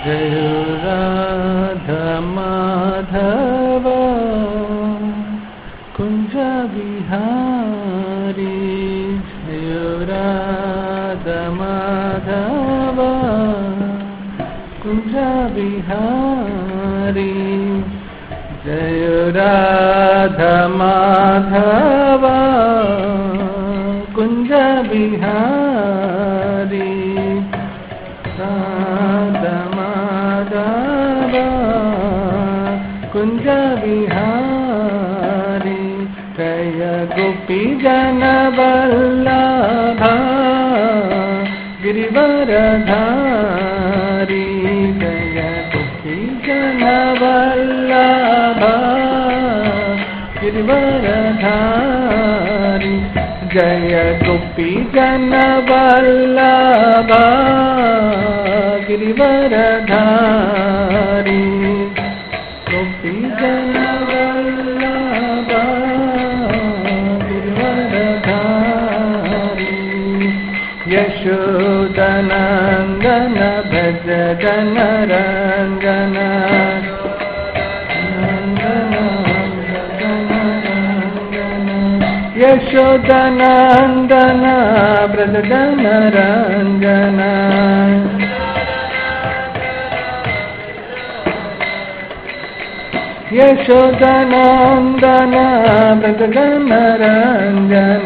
जय राधा माधव कुंज बिहारी जय राधा माधव कुंज बिहारी जय राधा माधव कुंज बिहारी राधा माधव कुंज बिहारी जय गोपी जन वल्लभ गिरिवरधारी जय गोपी जन वल्लभ गिरिवरधारी जय गोपी जन वल्लभ गिरिवरधारी गोपी जन वल्लभ गिरिवरधारी यशोदनंदन भज जन रंजन यशोदनंदन व्रज जन रंजन यशोदनंदन व्रज जन रंजन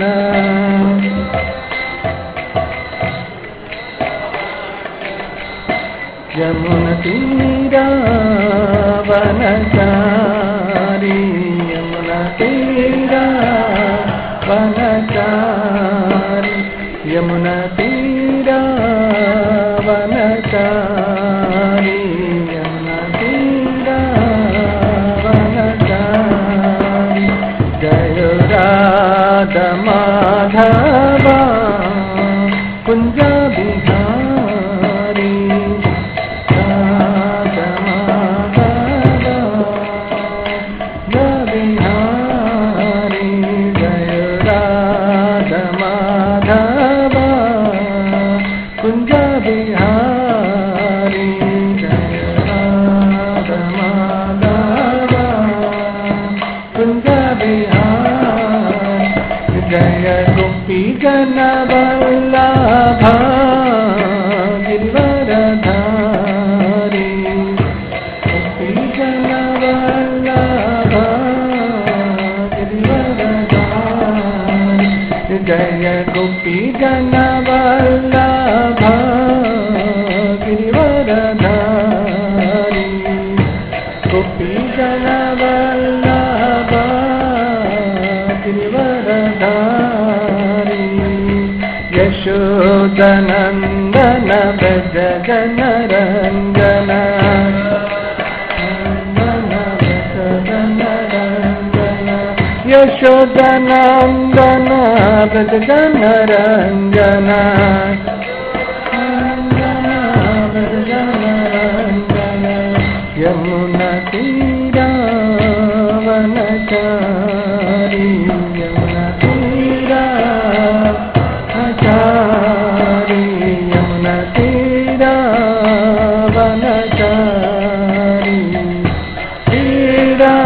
यमुना तीरा वनचारी यमुना तीरा वनचारी यमुना तीरा वनचारी यमुना तीरा वनचारी जय राधा माधव कुंज बिहारी राधा माधव बिहारी जय राधा माधव कुंज बिहारी जय राधा माधव कुंज बिहारी जय गोपी जन वल्लभ गिरिवरधारी गोपी जन वल्लभ गिरिवरधारी जय गोपी जन वल्लभ गिरिवरधारी गोपी जन वल्लभ गिरिवरधारी यशोदनंदन भज जन रंजन यशोदनंदन व्रज जन रंजन यमुना तीरा वनचारी यमुना तीरा वनचारी यमुना तीरा वनचारी तीरा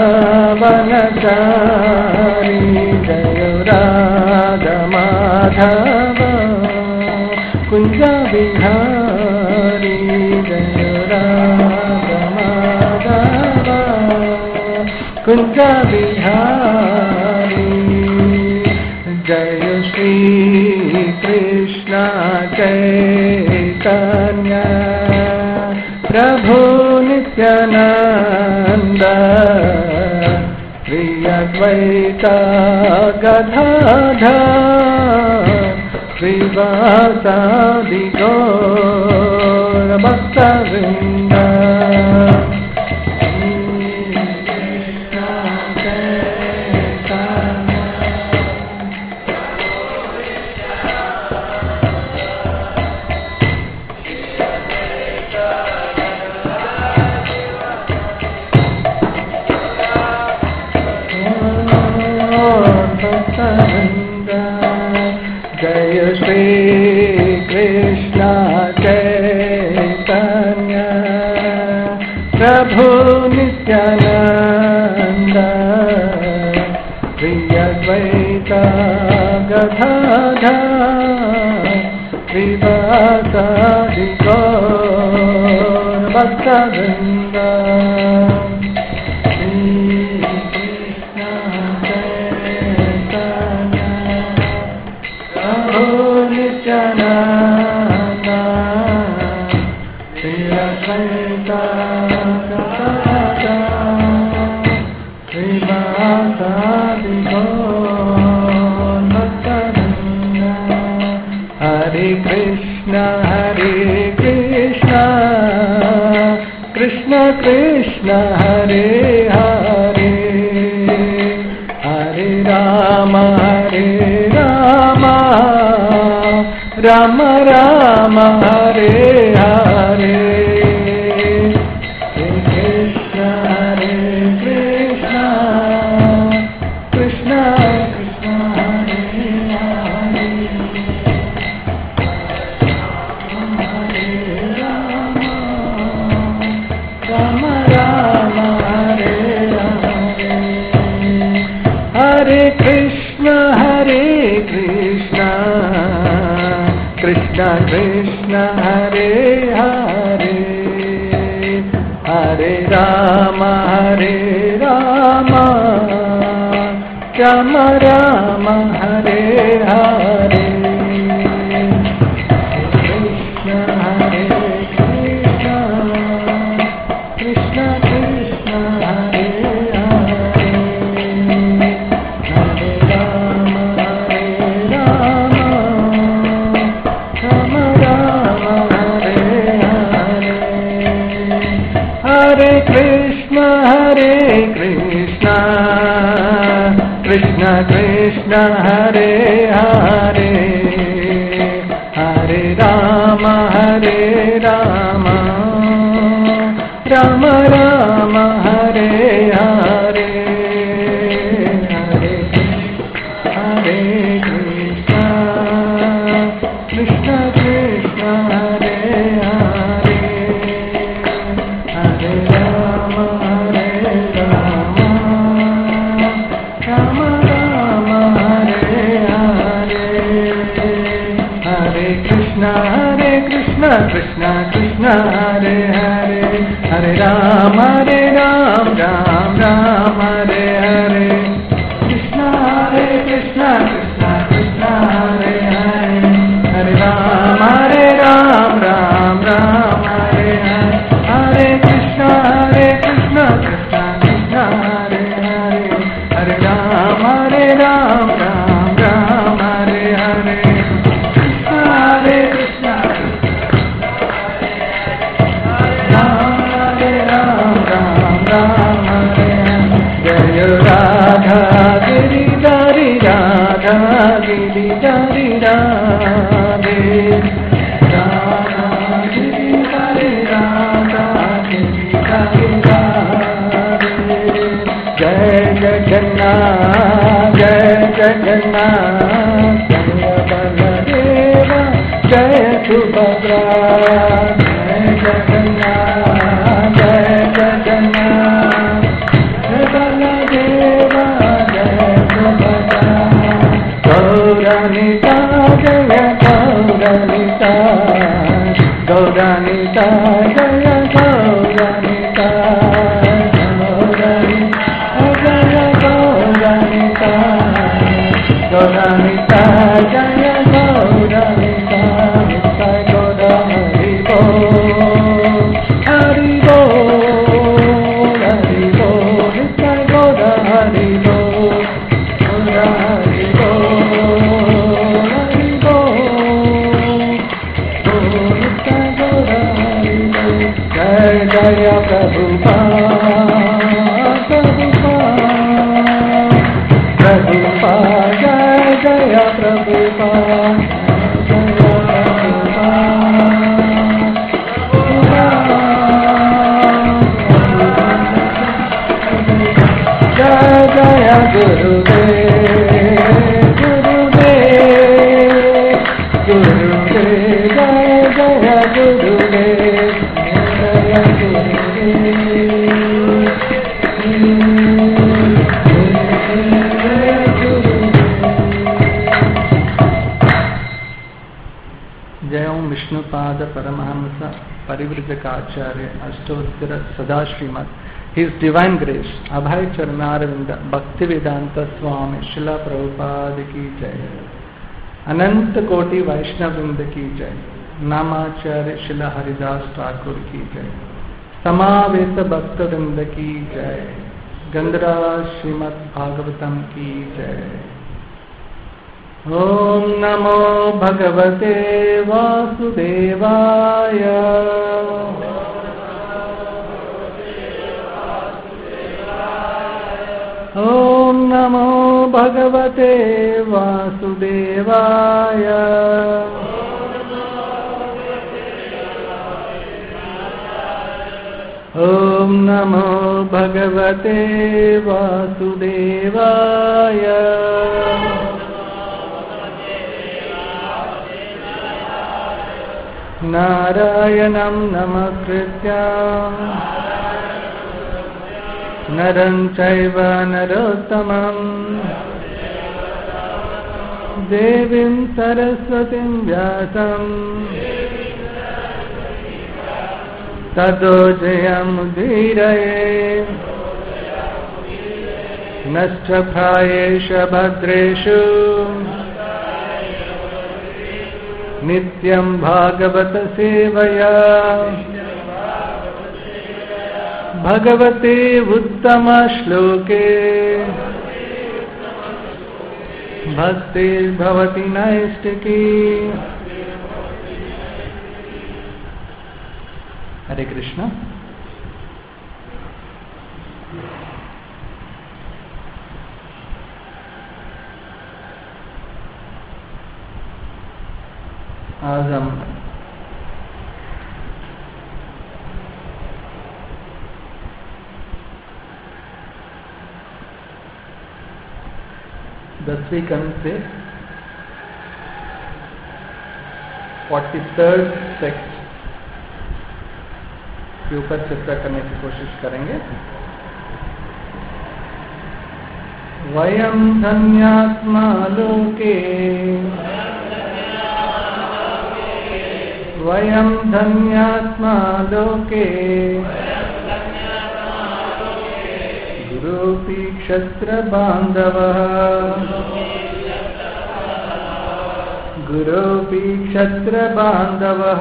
वनचारी जय राधा माधव कुंज बिहारी जय राधा माधव कुंज बिहारी जय श्री कृष्ण चैतन्य प्रभु नित्यानंद श्री अद्वैत गदाधर श्रीवासादि गौर भक्तवृंद जय श्री कृष्ण चैतन्य राधा श्रीवासादि गौर भक्तवृंद Hare Krishna, Krishna Krishna, Hare Hare, Hare Rama, Rama Rama, Hare Hare. Krishna Krishna Hare Hare, Hare Rama, Rama Rama, Hare Hare. Krishna Hare Krishna, Krishna Krishna Hare Hare, Hare Rama, Hare Krishna, Krishna Krishna Hare Hare, Hare Rama, Rama Rama, Hare Hare, Hare Krishna, Krishna Krishna Hare Hare, Hare Rama, Rama Rama, Hare Hare, Hare Krishna, Krishna Krishna Hare Hare, Hare Ram, Ram Ram, Hare Hare, Krishna Krishna Krishna Hare Hare, Hare Ram, Ram Ram, Hare Hare, Hare Krishna Krishna Krishna Hare Hare, Hare Ram, Ram Ram, Hare Hare, Krishna Jaya Radha Giridhari Radha Giridhari Radhe, Radha Giridhari Radha Giridhari Radhe. Jai Jagannath, Jai Jagannath, Jaya Baladeva, Jaya Subhadra, Jai Jagannath, Jai Jagannath, Gauranita, Jaya Gauranita, Gauranita, Jaya Gauranita, Gauranita, Gauranita, Jaya Gauranita, Nitai Gaura Hari Bol, Hari Bol, Hari Bol, Nitai Gaura Hari Bol, Hari Bol, Hari Bol, Nitai Gaura Hari Bol. Jai Jaya Prabhupada, Jai Jaya Prabhupada, Jai Jaya Gurudev, Gurudev, Jaya Jaya Gurudev, Jaya Gurudev. Vishnupada Paramahamsa Parivrajakaacharya Ashtottara Sadashrimad, His Divine Grace Abhay Charnaravinda Bhaktivedanta Swami Srila Prabhupada ki Jai, Ananta Koti Vaishnavinda ki Jai, Namacharya Srila Haridas Thakur ki Jai, Samaveta Bhaktavinda ki Jai, Gandhara Srimad Bhagavatam ki Jai. Om Namo Bhagavate Vasudevaya. Om Namo Bhagavate Vasudevaya. Om Namo Bhagavate Vasudevaya. Narayanam Namakritya Naram Chaiva Narottamam Devim Saraswatim Vyasam Tato Jayam Udhiraye Nashtaprayesha Bhadreshu Nityam Bhagavata Sevaya Bhagavate Uttama Shloke Bhakti Bhavati Naistiki. Hare Krishna. आज हम दसवीं कंध से 43rd text के ऊपर चर्चा करने की कोशिश करेंगे। वयम धन्यात्मा लोके वयम धन्यात्मा लोके गुरुपि क्षत्र बांधवः गुरुपि क्षत्र बांधवः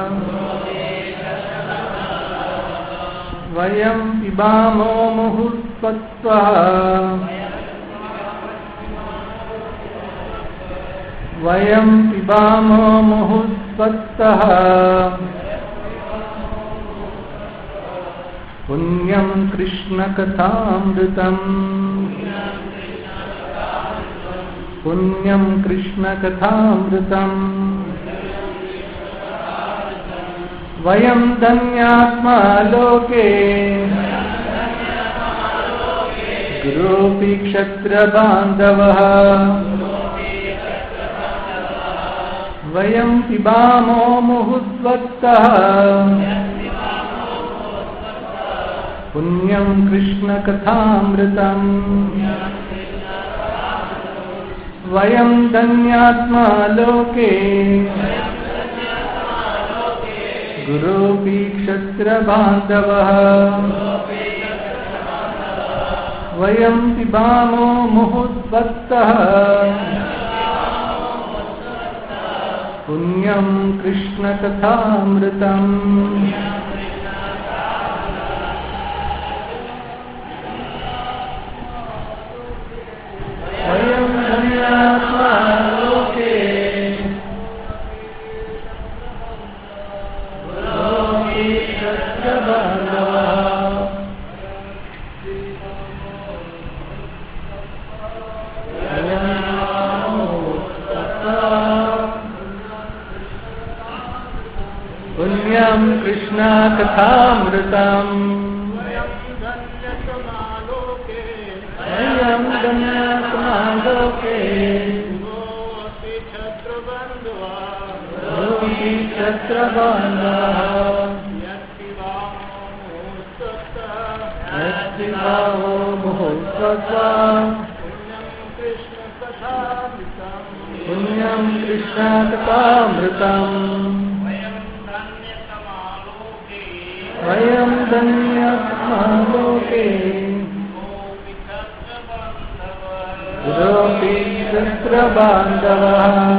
वयं पिबामो मुहुस्त्वः वयं पिबामो मुहुस्त्वः पुण्यं कृष्णकथामृतम् पुण्यं कृष्णकथामृतम् वयं धन्यात्मा लोके गुरुपि क्षत्र बांधवः वयं पिबामो मुहुस्त्वः पुण्यं कृष्णकथामृतम् वयं धन्यात्मा लोके गुरुपि क्षत्र बांधवः वयं पिबामो मुहुस्त्वः पुण्यं कृष्णकथामृतम् वयं धन्यात्मा लोके गुरुपि क्षत्र बांधवः पुण्यं कृष्णकथामृतम् वयं धन्यात्मा लोके गुरुपि क्षत्र बांधवः यत्पिबामो मुहुस्त्वः पुण्यं कृष्णकथामृतम् धन्यात्मालोके गुरोऽपि शस्त्रबान्धवः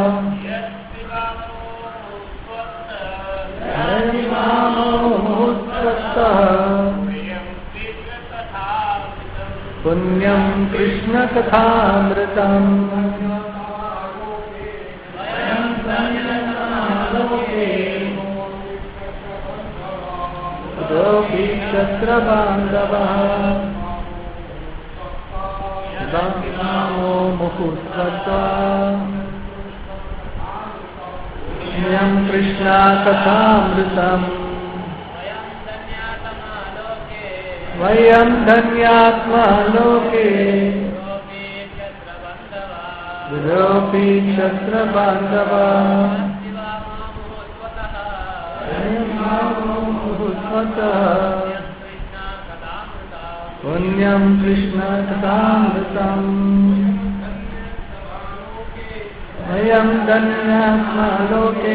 पुण्यं कृष्णकथामृतम् गुरोऽपि शस्त्रबान्धवः मुहुर्त्वा पुण्यं कृष्णकथामृतम् वयं धन्यात्मा लोके गुरोऽपि क्षत्रबान्धवा पुण्यं कृष्णकथामृतम् वयं धन्यात्मा लोके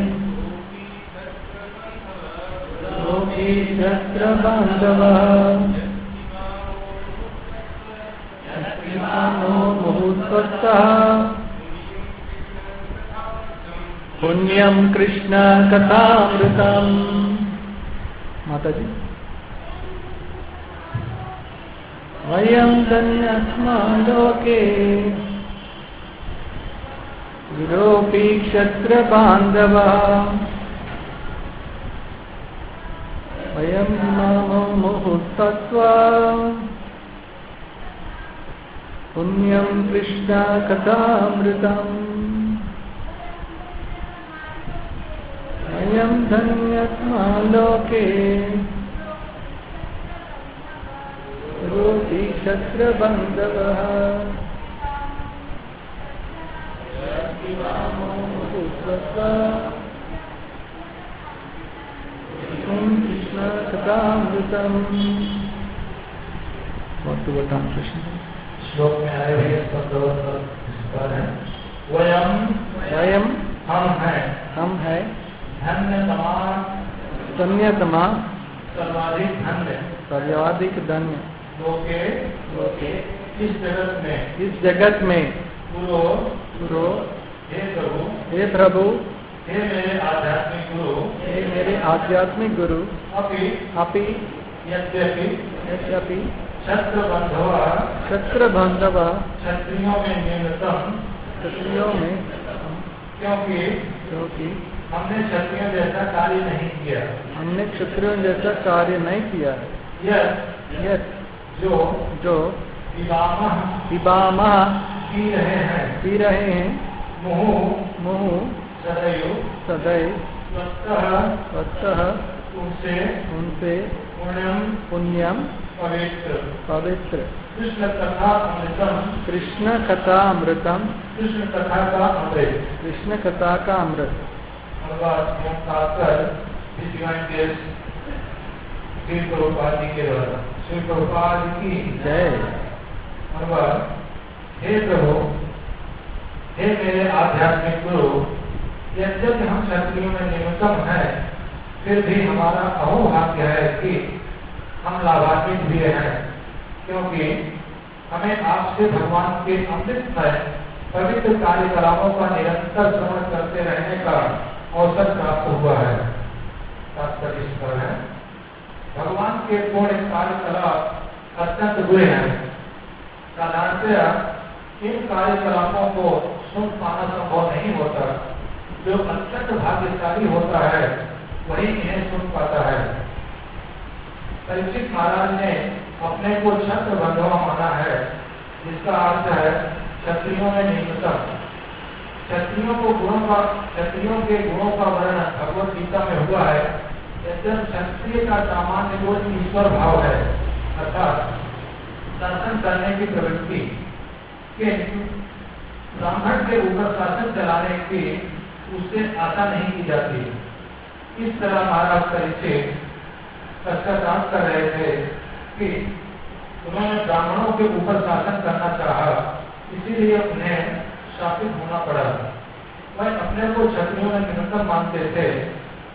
क्षत्रबान्धवः मुहुर्त्वः पुण्यं कृष्णकथामृतम्। माताजी वयं धन्यात्मा लोके गुरोऽपि क्षत्रबान्धवः वयं मुहुर्त्वा पुण्यं कृष्णकथामृतम् वयं धन्यात्मा लोके गुरोऽपि क्षत्रबान्धवः मुहुर्त्वा कृष्णकथामृतम्। What to what translation? श्लोक में आए हुए शब्दों पर है वयम वयम हम है धन्यतमा सर्वाधिक धन्य लोके इस जगत में गुरु हे प्रभु हे मेरे आध्यात्मिक गुरु अपि यद्यपि क्षत्रबान्धव क्षत्रियों में क्योंकि हमने क्षत्रियों जैसा कार्य नहीं किया यह जो पिबामह पी रहे हैं मुहु सदैव स्वतः उनसे पुण्यम पवित्र कृष्ण कथा अमृतम कृष्ण कथा का अमृत। श्री प्रभुपाद जी के द्वारा श्री प्रभुपाद की जय। हे प्रभु हे मेरे आध्यात्मिक गुरु यद्यपि हम क्षत्रियों में न्यूनतम है फिर भी हमारा अहोभाग्य है कि हम लाभान्वित हुए हैं क्योंकि हमें आपसे भगवान के अमृतमय पवित्र कार्यकलापों का निरंतर श्रवण करते रहने का अवसर प्राप्त हुआ है। तात्पर्य इस पर है भगवान के पूर्ण कार्यकलाप अत्यंत बुरे हैं। साधारणतया इन कार्यकलापों को सुन पाना संभव नहीं होता। जो अत्यंत भाग्यशाली होता है वही इन्हें सुन पाता है। परीक्षित महाराज ने अपने को क्षत्रबान्धव माना है जिसका अर्थ है क्षत्रियों में न्यूनतम। क्षत्रियों के गुणों का वर्णन भगवत गीता में हुआ है। क्षत्रिय का सामान्य गुण ईश्वर भाव है अर्थात शासन करने की प्रवृत्ति के ब्राह्मण के ऊपर शासन चलाने की उससे आशा नहीं की जाती। इस तरह महाराज परीक्षित पश्चाताप कर रहे थे कि उन्होंने ब्राह्मणों के ऊपर शासन करना चाहा इसीलिए उन्हें शापित होना पड़ा। वह अपने को क्षत्रियों में न्यूनतम मानते थे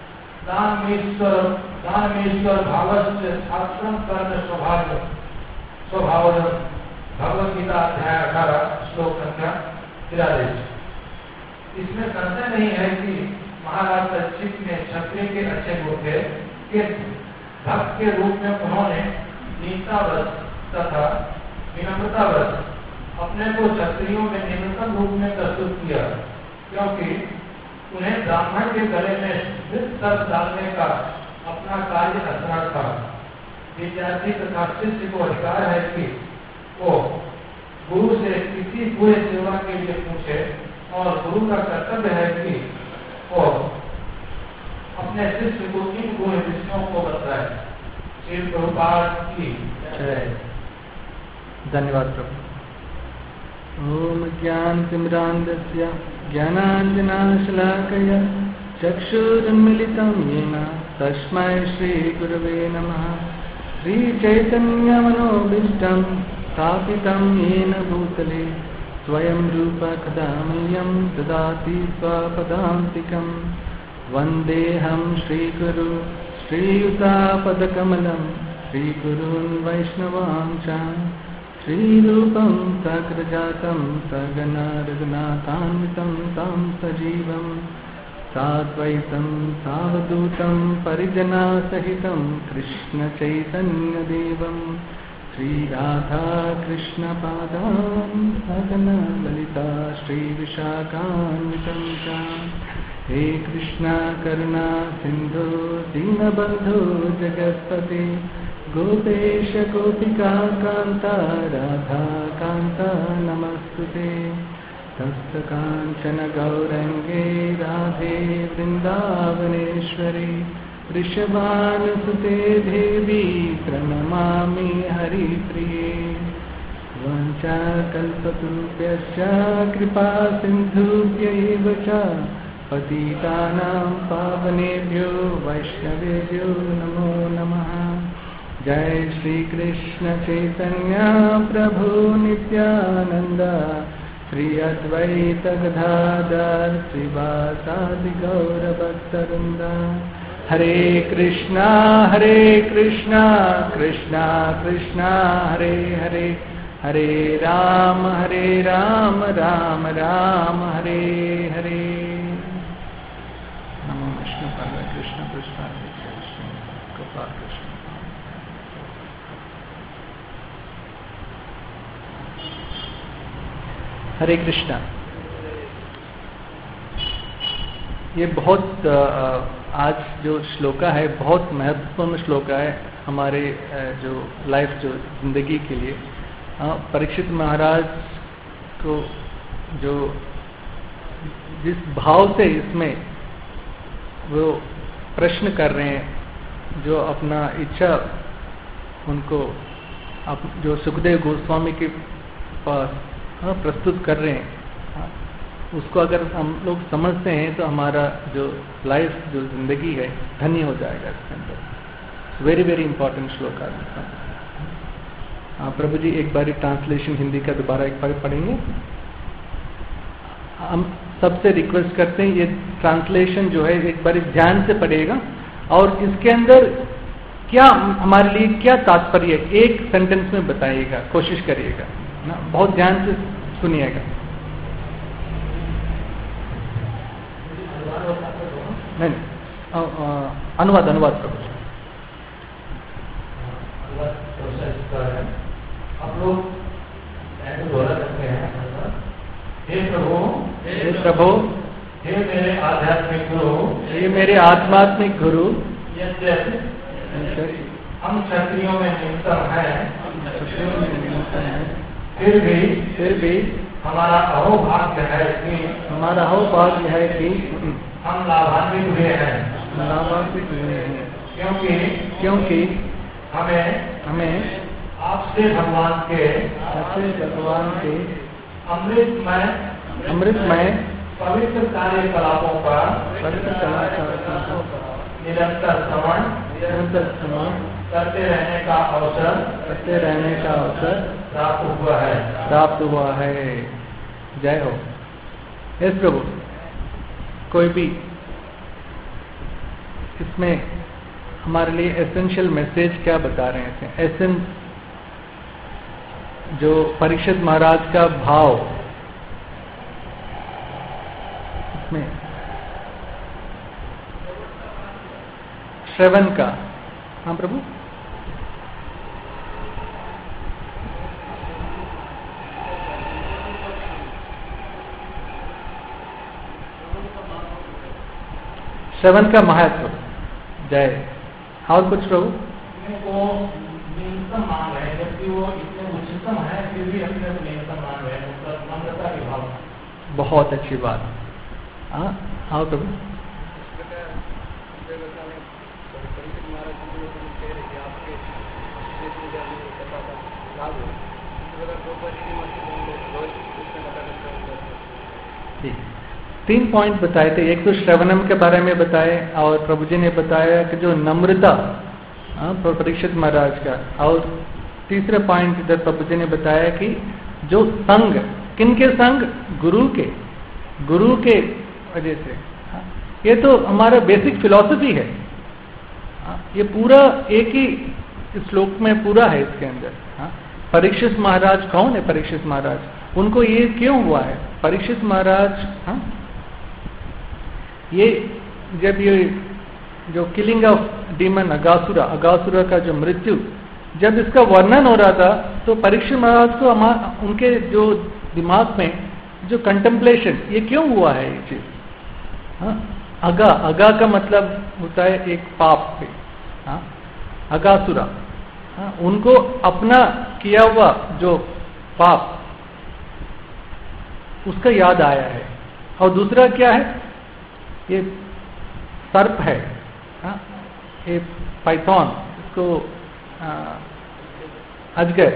दानमेश्वर भावस्य आश्रम कर्म स्वभाव भगवद गीता अध्याय 18 श्लोक संख्या 43। इसमें संशय नहीं है कि महाराज परीक्षित में क्षत्रिय के अच्छे गुण थे कि भक्त के रूप में उन्होंने दीनतावश तथा विनम्रतावश अपने को क्षत्रियों में निम्नतम रूप में प्रस्तुत किया, क्योंकि उन्हें ब्राह्मण के गले में शब्द डालने का अपना कार्य असमर्थ था। विद्यार्थी तथा शिष्य को अधिकार है कि वो गुरु से किसी बुरे सेवा के लिए पूछे और गुरु का कर्तव्य है कि वो अपने शिष्य को इन बुरे विषयों को बताए। श्री प्रभुपाद की जय। धन्यवाद प्रभु। ओम ज्ञानतिमिरान्धस्य ज्ञानाञ्जनशलाकया चक्षुरुन्मीलितं येन तस्मै श्रीगुरवे नमः। श्रीचैतन्यमनोभीष्टं स्थापितं येन भूतले स्वयं रूप कदा मह्यं ददाति स्वपदान्तिकं। वन्देऽहं श्रीगुरु श्रीयुतापदकमलं श्रीगुरून् वैष्णवां च। श्रीरूपं सग्रजातं सगना रघुनाथान्वितं तं सजीवं साद्वैतं सावधूतं परिजनासहितं कृष्णचैतन्यदेवं श्रीराधा कृष्णपादान् सगना ललिता श्रीविशाखान्वितं च। हे कृष्णा करुणा सिन्धु दीनबन्धो जगत्पते गोपेश गोपिका कान्ता राधा कान्ता नमस्तुते। तप्तकाञ्चन गौरङ्गे राधे वृन्दावनेश्वरी वृषभानुसुते देवी प्रणमामि हरिप्रिये। वाञ्छाकल्पतरुभ्यश्च कृपा सिन्धुभ्यैव च पतितानां पावनेभ्यो वैष्णवेभ्यो नमो नमः। जय श्री कृष्ण चैतन्य प्रभु नित्यानंद श्री अद्वैत गदाधर श्रीवासादि गौर भक्तवृंद। हरे कृष्णा कृष्णा कृष्णा हरे हरे, हरे राम राम राम हरे हरे। नमो विष्णु पाद कृष्ण कृष्ण गोपाल कृष्ण। हरे कृष्णा। ये बहुत आज जो श्लोका है बहुत महत्वपूर्ण श्लोका है हमारे जो लाइफ जो जिंदगी के लिए। परीक्षित महाराज को जो जिस भाव से इसमें वो प्रश्न कर रहे हैं, जो अपना इच्छा उनको जो सुखदेव गोस्वामी के पास प्रस्तुत कर रहे हैं, उसको अगर हम लोग समझते हैं तो हमारा जो लाइफ जो जिंदगी है धन्य हो जाएगा इसके अंदर। वेरी वेरी इंपॉर्टेंट श्लोक है। प्रभु जी एक बारी ट्रांसलेशन हिंदी का दोबारा एक बार पढ़ेंगे। हम सबसे रिक्वेस्ट करते हैं ये ट्रांसलेशन जो है एक बार ध्यान से पढ़िएगा और इसके अंदर क्या हमारे लिए क्या तात्पर्य है एक सेंटेंस में बताइएगा, कोशिश करिएगा ना, बहुत ध्यान से सुनिएगा। नहीं अनुवाद प्रभु। आप लोग दोहरा सकते हैं। हे प्रभु हे मेरे आध्यात्मिक गुरु, हे मेरे आध्यात्मिक गुरु, हम क्षत्रियों में न्यूनतम हैं, फिर भी हमारा अहोभाग्य है कि हम लाभान्वित हुए हैं, क्योंकि हमें आपसे भगवान के अमृतमय पवित्र कार्यकलापों का निरंतर श्रवण करते रहने का अवसर प्राप्त हुआ है। जय हो। यस प्रभु। कोई भी इसमें हमारे लिए एसेंशियल मैसेज क्या बता रहे थे? एसेंस जो परीक्षित महाराज का भाव, इसमें श्रवण का। हाँ प्रभु, श्रवण का महत्व। जय। और कुछ प्रभु? वो न्यूनतम मान रहे हैं, जबकि वो इतने उच्चतम है फिर भी अपने को न्यूनतम मान रहे हैं, मतलब नम्रता के भाव। बहुत अच्छी बात। हाँ हाँ प्रभु। ठीक, 3 पॉइंट बताए थे। एक तो श्रवणम के बारे में बताए, और प्रभु जी ने बताया कि जो नम्रता परीक्षित महाराज का, और तीसरे पॉइंट इधर प्रभु जी ने बताया कि जो संग, किनके संग? गुरु के वजह से। ये तो हमारा बेसिक फिलॉसफी है। ये पूरा एक ही श्लोक में पूरा है इसके अंदर। परीक्षित महाराज कौन है? परीक्षित महाराज, उनको ये क्यों हुआ है? परीक्षित महाराज ये जब ये जो किलिंग ऑफ डीमन अगासुरा का जो मृत्यु, जब इसका वर्णन हो रहा था, तो परीक्षित महाराज को उनके जो दिमाग में जो कंटेम्पलेशन, ये क्यों हुआ है ये चीज? अगा का मतलब होता है एक पाप पे। अगासुरा, उनको अपना किया हुआ जो पाप, उसका याद आया है। और दूसरा क्या है? ये सर्प है, ये पाइथन, इसको अजगर।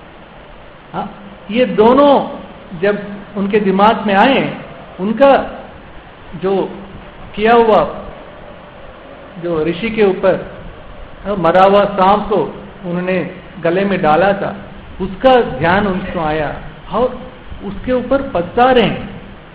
ये दोनों जब उनके दिमाग में आए, उनका जो किया हुआ जो ऋषि के ऊपर मरा हुआ सांप को उन्होंने गले में डाला था, उसका ध्यान उनको आया और उसके ऊपर पछता रहे हैं।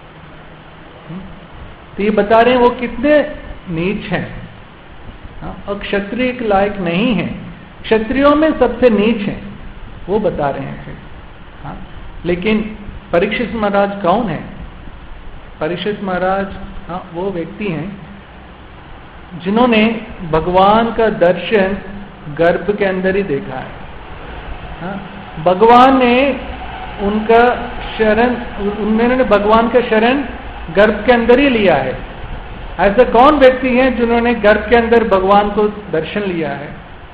तो ये बता रहे हैं वो कितने नीच हैं, और क्षत्रिय के लायक नहीं है, क्षत्रियों में सबसे नीच हैं, वो बता रहे हैं फिर। लेकिन परीक्षित महाराज कौन है? परीक्षित महाराज वो व्यक्ति हैं जिन्होंने भगवान का दर्शन गर्भ के अंदर ही देखा है। भगवान ने उनका शरण, उन्होंने भगवान का शरण गर्भ के अंदर ही लिया है। ऐसा कौन व्यक्ति है जिन्होंने गर्भ के अंदर भगवान को दर्शन लिया है?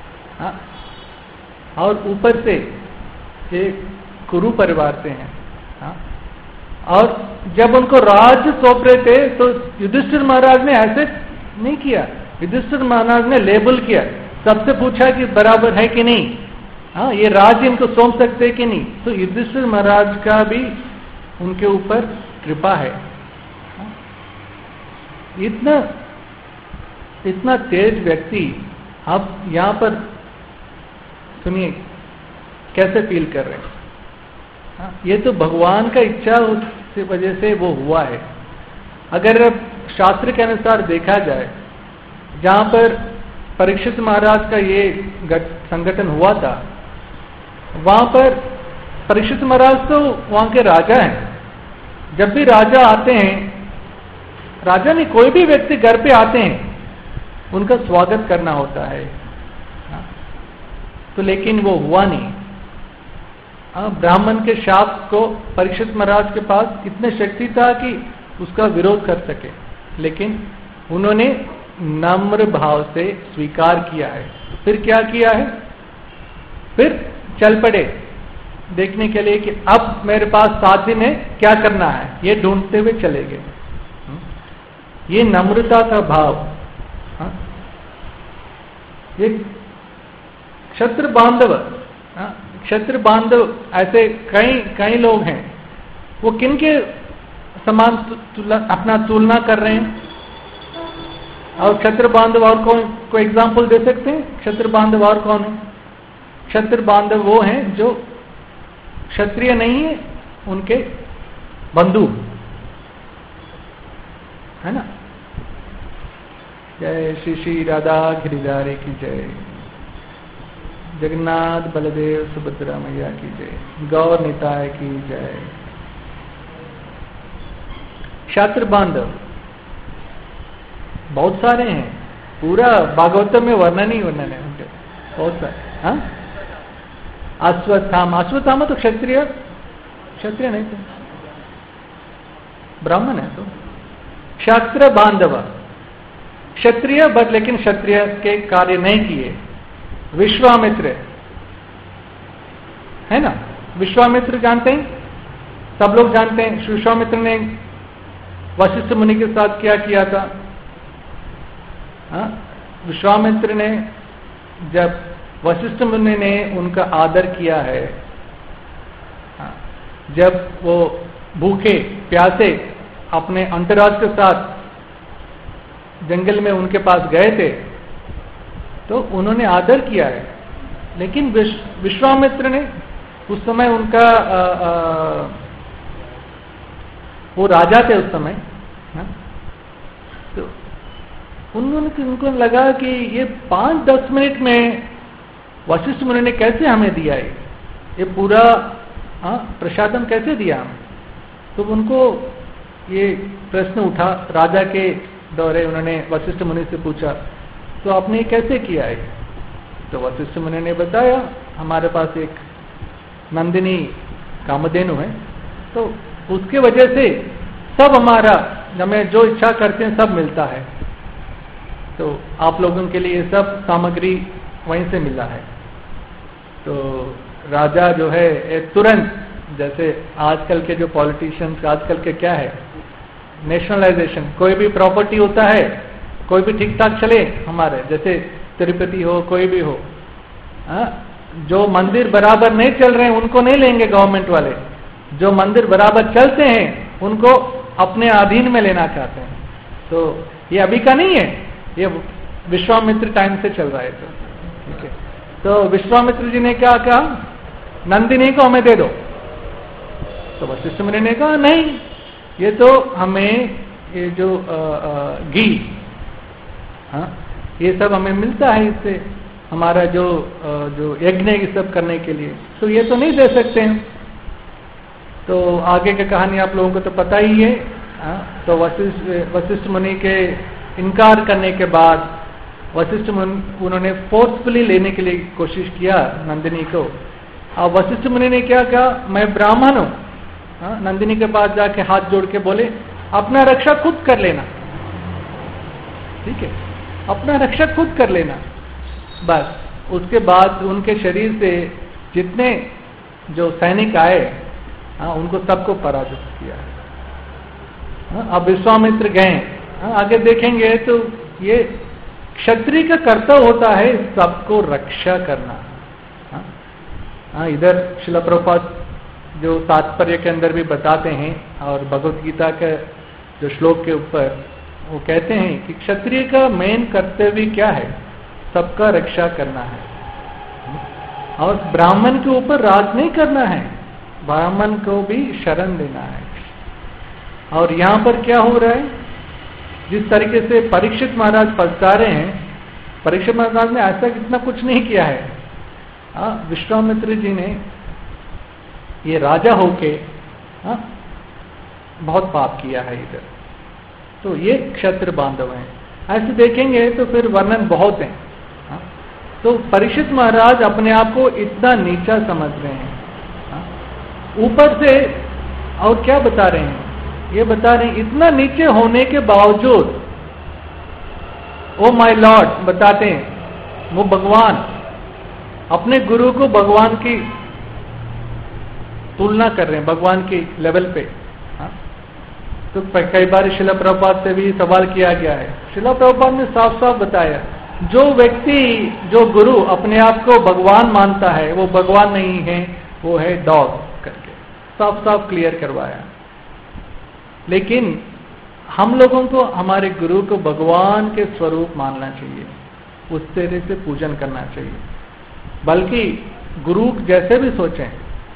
और ऊपर से एक कुरु परिवार से हैं। और जब उनको राज सौंप रहे थे तो युधिष्ठिर महाराज ने ऐसे नहीं किया। युधिष्ठिर महाराज ने लेबल किया, सबसे पूछा कि बराबर है कि नहीं, ये राज इनको सौंप सकते कि नहीं। तो युधिष्ठिर महाराज का भी उनके ऊपर कृपा है। इतना तेज व्यक्ति, आप यहां पर सुनिए कैसे फील कर रहे हैं। ये तो भगवान का इच्छा उसकी वजह से वो हुआ है। अगर अब शास्त्र के अनुसार देखा जाए, जहां पर परीक्षित महाराज का ये संगठन हुआ था, वहां पर परीक्षित महाराज तो वहां के राजा हैं। जब भी राजा आते हैं, राजा नहीं कोई भी व्यक्ति घर पे आते हैं, उनका स्वागत करना होता है। तो लेकिन वो हुआ नहीं। ब्राह्मण के शाप को परीक्षित महाराज के पास इतने शक्ति था कि उसका विरोध कर सके, लेकिन उन्होंने नम्र भाव से स्वीकार किया है। फिर क्या किया है? फिर चल पड़े देखने के लिए कि अब मेरे पास 7 दिन है, क्या करना है, ये ढूंढते हुए चले गए। ये नम्रता का भाव। ये क्षत्र बांधव, क्षत्र बांधव ऐसे कई लोग हैं, वो किनके समान अपना तुलना कर रहे हैं? और क्षत्र बांधव और कौन, कोई एग्जाम्पल दे सकते हैं? क्षत्र बांधव और कौन है? क्षत्र बांधव वो हैं जो क्षत्रिय नहीं है, उनके बंधु है ना। जय श्री श्री राधा गिरिधारी की जय, जगन्नाथ बलदेव सुभद्रा मैया की जय, गौर निताय की जय। क्षात्र बांधव बहुत सारे हैं, पूरा भागवतम में वर्णन ही वर्णन है उनके, बहुत सारे। हाँ, अश्वत्थामा, अश्वत्थामा तो क्षत्रिय नहीं थे, ब्राह्मण है। तो क्षात्र बांधव, क्षत्रिय बट लेकिन क्षत्रिय के कार्य नहीं किए। विश्वामित्र है ना, विश्वामित्र जानते हैं, सब लोग जानते हैं। विश्वामित्र ने वशिष्ठ मुनि के साथ क्या किया था? विश्वामित्र ने, जब वशिष्ठ मुनि ने उनका आदर किया है, जब वो भूखे प्यासे अपने अंतराज के साथ जंगल में उनके पास गए थे, तो उन्होंने आदर किया है। लेकिन विश्वामित्र ने उस समय उनका वो राजा थे उस समय, तो उनको लगा कि ये 5-10 मिनट में वशिष्ठ मुनि ने कैसे हमें दिया है, ये पूरा प्रसादम कैसे दिया हमें। तो उनको ये प्रश्न उठा राजा के दौरे, उन्होंने वशिष्ठ मुनि से पूछा, तो आपने ये कैसे किया है? तो वशिष्ठ मुनि ने बताया, हमारे पास एक नंदिनी कामधेनु है, तो उसके वजह से सब हमारा, हमें जो इच्छा करते हैं सब मिलता है। तो आप लोगों के लिए सब सामग्री वहीं से मिला है। तो राजा जो है तुरंत, जैसे आजकल के जो पॉलिटिशियंस, आजकल के क्या है, नेशनलाइजेशन, कोई भी प्रॉपर्टी होता है, कोई भी ठीक ठाक चले हमारे, जैसे तिरुपति हो, कोई भी हो, जो मंदिर बराबर नहीं चल रहे हैं उनको नहीं लेंगे गवर्नमेंट वाले, जो मंदिर बराबर चलते हैं उनको अपने अधीन में लेना चाहते हैं। तो ये अभी का नहीं है, ये विश्वामित्र टाइम से चल रहा है। तो ठीक है, तो विश्वामित्र जी ने क्या कहा, नंदिनी को हमें दे दो। तो वशिष्ठ मुनि ने कहा नहीं, ये तो हमें ये जो घी, ये सब हमें मिलता है, इससे हमारा जो यज्ञ ये सब करने के लिए, तो ये तो नहीं दे सकते हैं। तो आगे की कहानी आप लोगों को तो पता ही है। तो वशिष्ठ मुनि के इनकार करने के बाद वशिष्ठ मुनि उन्होंने फोर्सफुली लेने के लिए कोशिश किया नंदिनी को। और वशिष्ठ मुनि ने क्या कहा, मैं ब्राह्मण हूं। नंदिनी के पास जाके हाथ जोड़ के बोले, अपना रक्षा खुद कर लेना, ठीक है, अपना रक्षा खुद कर लेना। बस उसके बाद उनके शरीर से जितने जो सैनिक आए, उनको सबको पराजित किया। अब विश्वामित्र गए, आगे देखेंगे तो ये क्षत्रिय का कर्तव्य होता है सबको रक्षा करना। इधर श्रील प्रभुपाद जो तात्पर्य के अंदर भी बताते हैं, और भगवत गीता के जो श्लोक के ऊपर वो कहते हैं कि क्षत्रिय का मेन कर्तव्य क्या है, सबका रक्षा करना है, और ब्राह्मण के ऊपर राज नहीं करना है, ब्राह्मण को भी शरण देना है। और यहां पर क्या हो रहा है, जिस तरीके से परीक्षित महाराज पलटा रहे हैं, परीक्षित महाराज ने ऐसा इतना कुछ नहीं किया है। विश्वामित्र जी ने ये राजा होके बहुत पाप किया है इधर। तो ये क्षत्र बांधव हैं। ऐसे देखेंगे तो फिर वर्णन बहुत हैं। तो परीक्षित महाराज अपने आप को इतना नीचा समझ रहे हैं। ऊपर से और क्या बता रहे हैं, ये बता रहे हैं इतना नीचे होने के बावजूद ओ माय लॉर्ड बताते हैं, वो भगवान अपने गुरु को भगवान की तुलना कर रहे हैं, भगवान की लेवल पे। तो कई बार श्रील प्रभुपाद से भी सवाल किया गया है। श्रील प्रभुपाद ने साफ साफ बताया, जो व्यक्ति, जो गुरु अपने आप को भगवान मानता है वो भगवान नहीं है, वो है डॉग करके साफ साफ क्लियर करवाया। लेकिन हम लोगों को हमारे गुरु को भगवान के स्वरूप मानना चाहिए, उस तरह से पूजन करना चाहिए। बल्कि गुरु जैसे भी सोचें,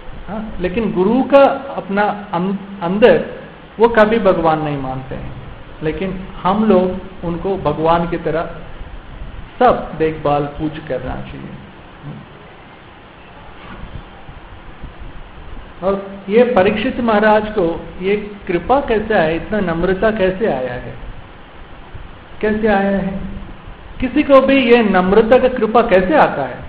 लेकिन गुरु का अपना अंदर वो कभी भगवान नहीं मानते हैं। लेकिन हम लोग उनको भगवान की तरह सब देखभाल पूज करना चाहिए। और ये परीक्षित महाराज को ये कृपा कैसे आया, इतना नम्रता कैसे आया है, कैसे आया है? किसी को भी ये नम्रता का कृपा कैसे आता है?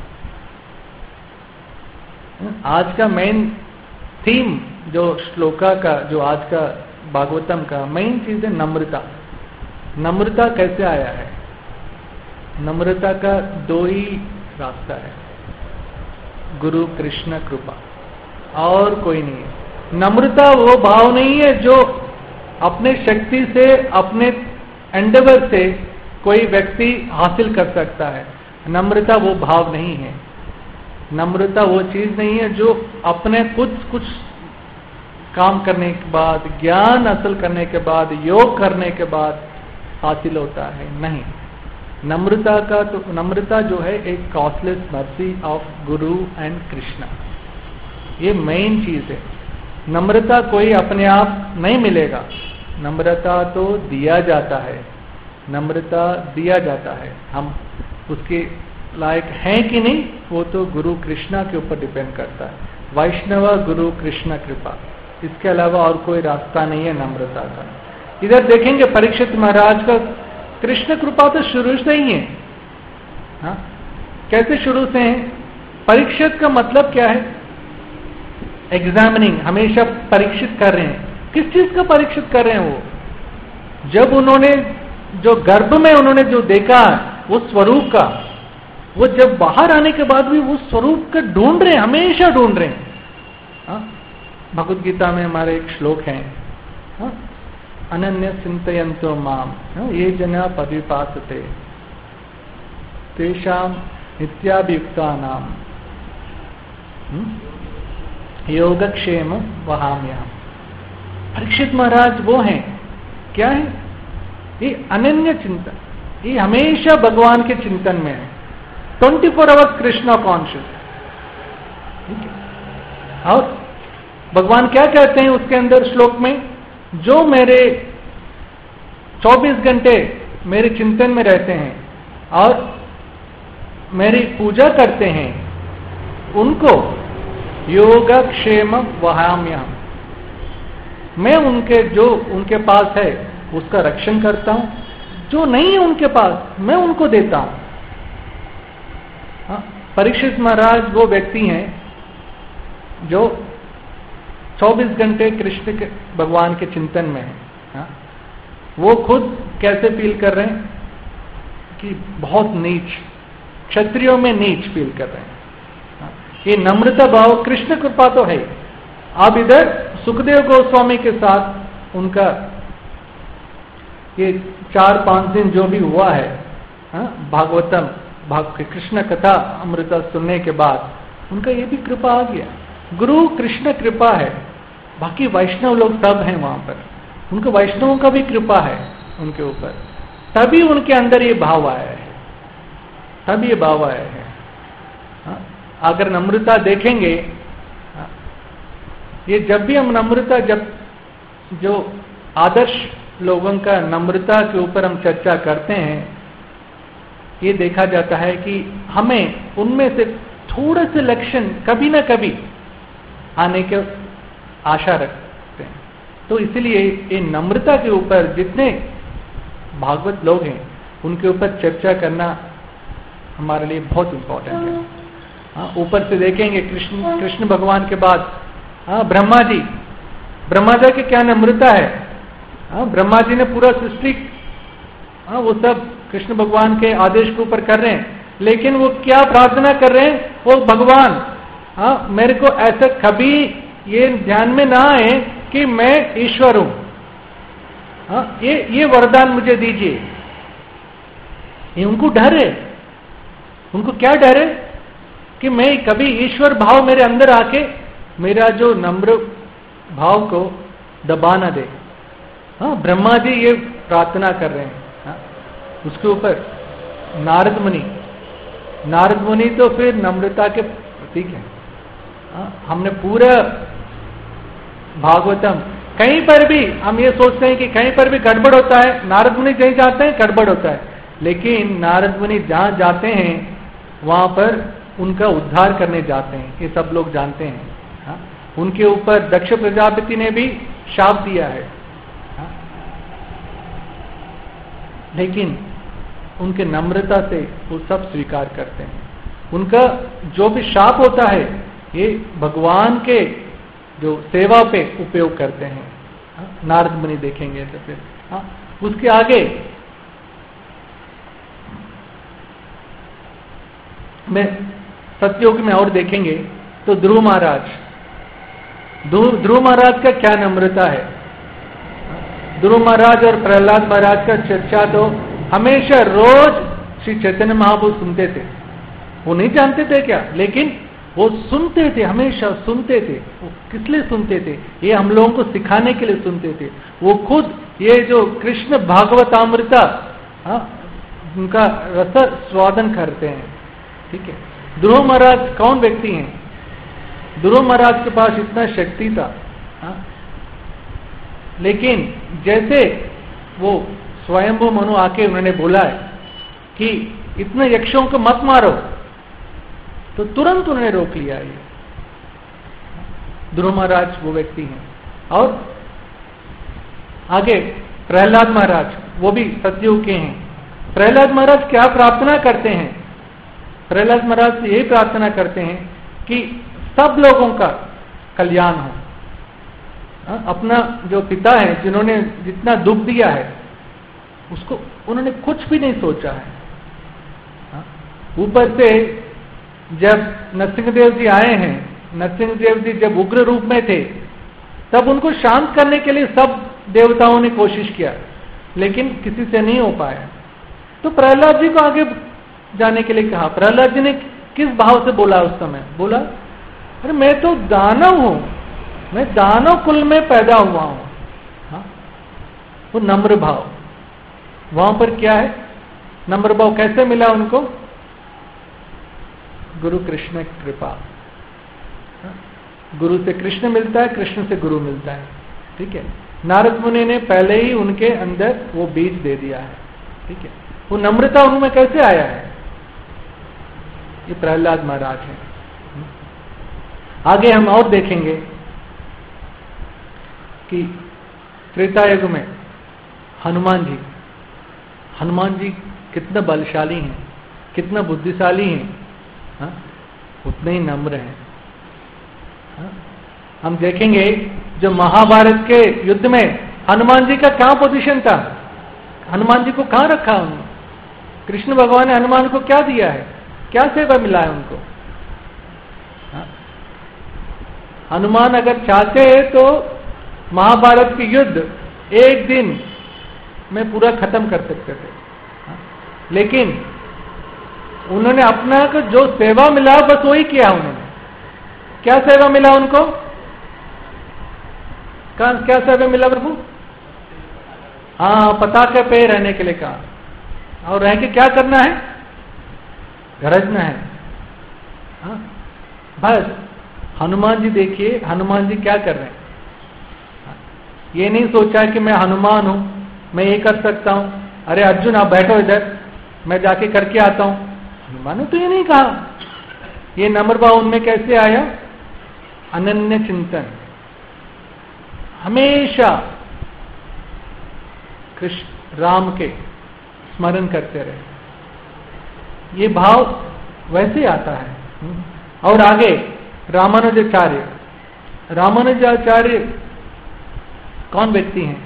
आज का मेन थीम जो श्लोका का, जो आज का भागवतम का मेन चीज है नम्रता। नम्रता कैसे आया है? नम्रता का दो ही रास्ता है, गुरु कृष्ण कृपा, और कोई नहीं है। नम्रता वो भाव नहीं है जो अपने शक्ति से, अपने एंडेवर से कोई व्यक्ति हासिल कर सकता है। नम्रता वो भाव नहीं है। नम्रता वो चीज नहीं है जो अपने कुछ काम करने के बाद, ज्ञान हासिल करने के बाद, योग करने के बाद हासिल होता है। नहीं, नम्रता जो है एक costless mercy of guru and Krishna, ये मेन चीज है। नम्रता कोई अपने आप नहीं मिलेगा, नम्रता तो दिया जाता है, नम्रता दिया जाता है। हम उसके लायक हैं कि नहीं, वो तो गुरु कृष्णा के ऊपर डिपेंड करता है। वैष्णव गुरु कृष्ण कृपा, इसके अलावा और कोई रास्ता नहीं है नम्रता का। इधर देखेंगे परीक्षित महाराज का कृष्ण कृपा तो शुरू से ही है। हाँ, कैसे शुरू से है? परीक्षित का मतलब क्या है? एग्जामिनिंग, हमेशा परीक्षित कर रहे हैं। किस चीज का परीक्षित कर रहे हैं वो? जब उन्होंने जो गर्भ में उन्होंने जो देखा वो स्वरूप का, वो जब बाहर आने के बाद भी वो स्वरूप का ढूंढ रहे हैं, हमेशा ढूंढ रहे हैं। भगवद गीता में हमारे एक श्लोक है, अनन्य चिंतयन्तो माम ये जना पदविपासते तेषाम नित्याभियुक्तानाम योगक्षेम वहाम्यहम्। परीक्षित महाराज वो हैं, क्या है? ये अनन्य चिंतन, ये हमेशा भगवान के चिंतन में है, 24 आवर्स कृष्णा कॉन्शियस। ठीक है? और भगवान क्या कहते हैं उसके अंदर श्लोक में? जो मेरे 24 घंटे मेरे चिंतन में रहते हैं और मेरी पूजा करते हैं, उनको योगक्षेम वहाम्यहम्, मैं उनके जो उनके पास है उसका रक्षण करता हूं, जो नहीं है उनके पास मैं उनको देता हूं। परीक्षित महाराज वो व्यक्ति हैं जो 24 घंटे कृष्ण के भगवान के चिंतन में है। वो खुद कैसे फील कर रहे हैं कि बहुत नीच, क्षत्रियों में नीच फील कर रहे हैं। ये नम्रता भाव, कृष्ण कृपा तो है। अब इधर सुखदेव गोस्वामी के साथ उनका ये 4-5 दिन जो भी हुआ है, भागवतम कृष्ण कथा अमृता सुनने के बाद उनका ये भी कृपा आ गया। गुरु कृष्ण कृपा है, बाकी वैष्णव लोग सब हैं वहां पर, उनको वैष्णवों का भी कृपा है उनके ऊपर, तभी उनके अंदर ये भाव आया है, तभी ये भाव आया है। अगर नम्रता देखेंगे, ये जब भी हम नम्रता, जब जो आदर्श लोगों का नम्रता के ऊपर हम चर्चा करते हैं, ये देखा जाता है कि हमें उनमें से थोड़े से लक्षण कभी ना कभी आने की आशा रखते हैं। तो इसलिए ये नम्रता के ऊपर जितने भागवत लोग हैं उनके ऊपर चर्चा करना हमारे लिए बहुत इंपॉर्टेंट है। ऊपर से देखेंगे कृष्ण भगवान के बाद ब्रह्मा जी की क्या नम्रता है। ब्रह्मा जी ने पूरा सृष्टि वो सब कृष्ण भगवान के आदेश के ऊपर कर रहे हैं, लेकिन वो क्या प्रार्थना कर रहे हैं? वो भगवान मेरे को ऐसा कभी ये ध्यान में ना आए कि मैं ईश्वर हूं, ये वरदान मुझे दीजिए। ये उनको डर है। उनको क्या डर है? कि मैं कभी ईश्वर भाव मेरे अंदर आके मेरा जो नम्र भाव को दबा ना दे। ब्रह्मा जी ये प्रार्थना कर रहे हैं। उसके ऊपर नारद मुनि तो फिर नम्रता के प्रतीक है। हमने पूरा भागवतम कहीं पर भी हम ये सोचते हैं कि कहीं पर भी गड़बड़ होता है, नारद मुनि जहीं जाते हैं गड़बड़ होता है, लेकिन नारद मुनि जहां जाते हैं वहां पर उनका उद्धार करने जाते हैं, ये सब लोग जानते हैं। हाँ? उनके ऊपर दक्ष प्रजापति ने भी शाप दिया है, हाँ? लेकिन उनके नम्रता से वो सब स्वीकार करते हैं। उनका जो भी शाप होता है ये भगवान के जो सेवा पे उपयोग करते हैं। हाँ? नारद मुनि देखेंगे तो फिर हाँ? उसके आगे में सतयुग में और देखेंगे तो ध्रुव महाराज का क्या नम्रता है। ध्रुव महाराज और प्रहलाद महाराज का चर्चा तो हमेशा रोज श्री चैतन्य महाप्रभु सुनते थे। वो नहीं जानते थे क्या, लेकिन वो सुनते थे, हमेशा सुनते थे। वो किस लिए सुनते थे? ये हम लोगों को सिखाने के लिए सुनते थे। वो खुद ये जो कृष्ण भागवतामृता उनका रस स्वादन करते हैं। ठीक है, ध्रुव महाराज कौन व्यक्ति हैं? ध्रुव महाराज के पास इतना शक्ति था, लेकिन जैसे वो स्वयंभू मनु आके उन्होंने बोला है कि इतने यक्षों को मत मारो, तो तुरंत उन्होंने रोक लिया। ये ध्रुव महाराज वो व्यक्ति हैं। और आगे प्रहलाद महाराज, वो भी सतयुग के हैं। प्रहलाद महाराज क्या प्रार्थना करते हैं? प्रहलाद महाराज यही प्रार्थना करते हैं कि सब लोगों का कल्याण हो। अपना जो पिता है जिन्होंने जितना दुख दिया है उसको उन्होंने कुछ भी नहीं सोचा है। ऊपर से जब नरसिंहदेव जी आए हैं, नरसिंहदेव जी जब उग्र रूप में थे तब उनको शांत करने के लिए सब देवताओं ने कोशिश किया, लेकिन किसी से नहीं हो पाया। तो प्रहलाद जी को आगे जाने के लिए कहा। प्रहलाद जी ने किस भाव से बोला उस समय? बोला, अरे मैं तो दानव हूं, मैं दानव कुल में पैदा हुआ हूं। वो नम्र भाव वहां पर क्या है? नम्र भाव कैसे मिला उनको? गुरु कृष्ण कृपा। गुरु से कृष्ण मिलता है, कृष्ण से गुरु मिलता है। ठीक है, नारद मुनि ने पहले ही उनके अंदर वो बीज दे दिया है। ठीक है, वो नम्रता उनमें कैसे आया है? ये प्रहलाद महाराज हैं। आगे हम और देखेंगे कि त्रेता युग में हनुमान जी कितना बलशाली हैं, कितना बुद्धिशाली हैं, उतने ही नम्र हैं। हम देखेंगे जो महाभारत के युद्ध में हनुमान जी का क्या पोजीशन था, हनुमान जी को कहां रखा उन्होंने? कृष्ण भगवान ने हनुमान को क्या दिया है, क्या सेवा मिला है उनको? हनुमान अगर चाहते तो महाभारत की युद्ध एक दिन में पूरा खत्म कर सकते थे, लेकिन उन्होंने अपना को जो सेवा मिला बस वही किया। उन्होंने क्या सेवा मिला उनको? क्या सेवा मिला प्रभु? हाँ, पताके पे रहने के लिए कहा, और रह के क्या करना है? गरजना है। हाँ, बस हनुमान जी देखिए, हनुमान जी क्या कर रहे हैं? ये नहीं सोचा कि मैं हनुमान हूं, मैं ये कर सकता हूं, अरे अर्जुन आप बैठो इधर, मैं जाके करके आता हूं। हनुमान ने तो ये नहीं कहा। ये नम्र भाव उनमें कैसे आया? अनन्य चिंतन, हमेशा कृष्ण राम के स्मरण करते रहे। ये भाव वैसे आता है। और आगे रामानुजाचार्य कौन व्यक्ति हैं?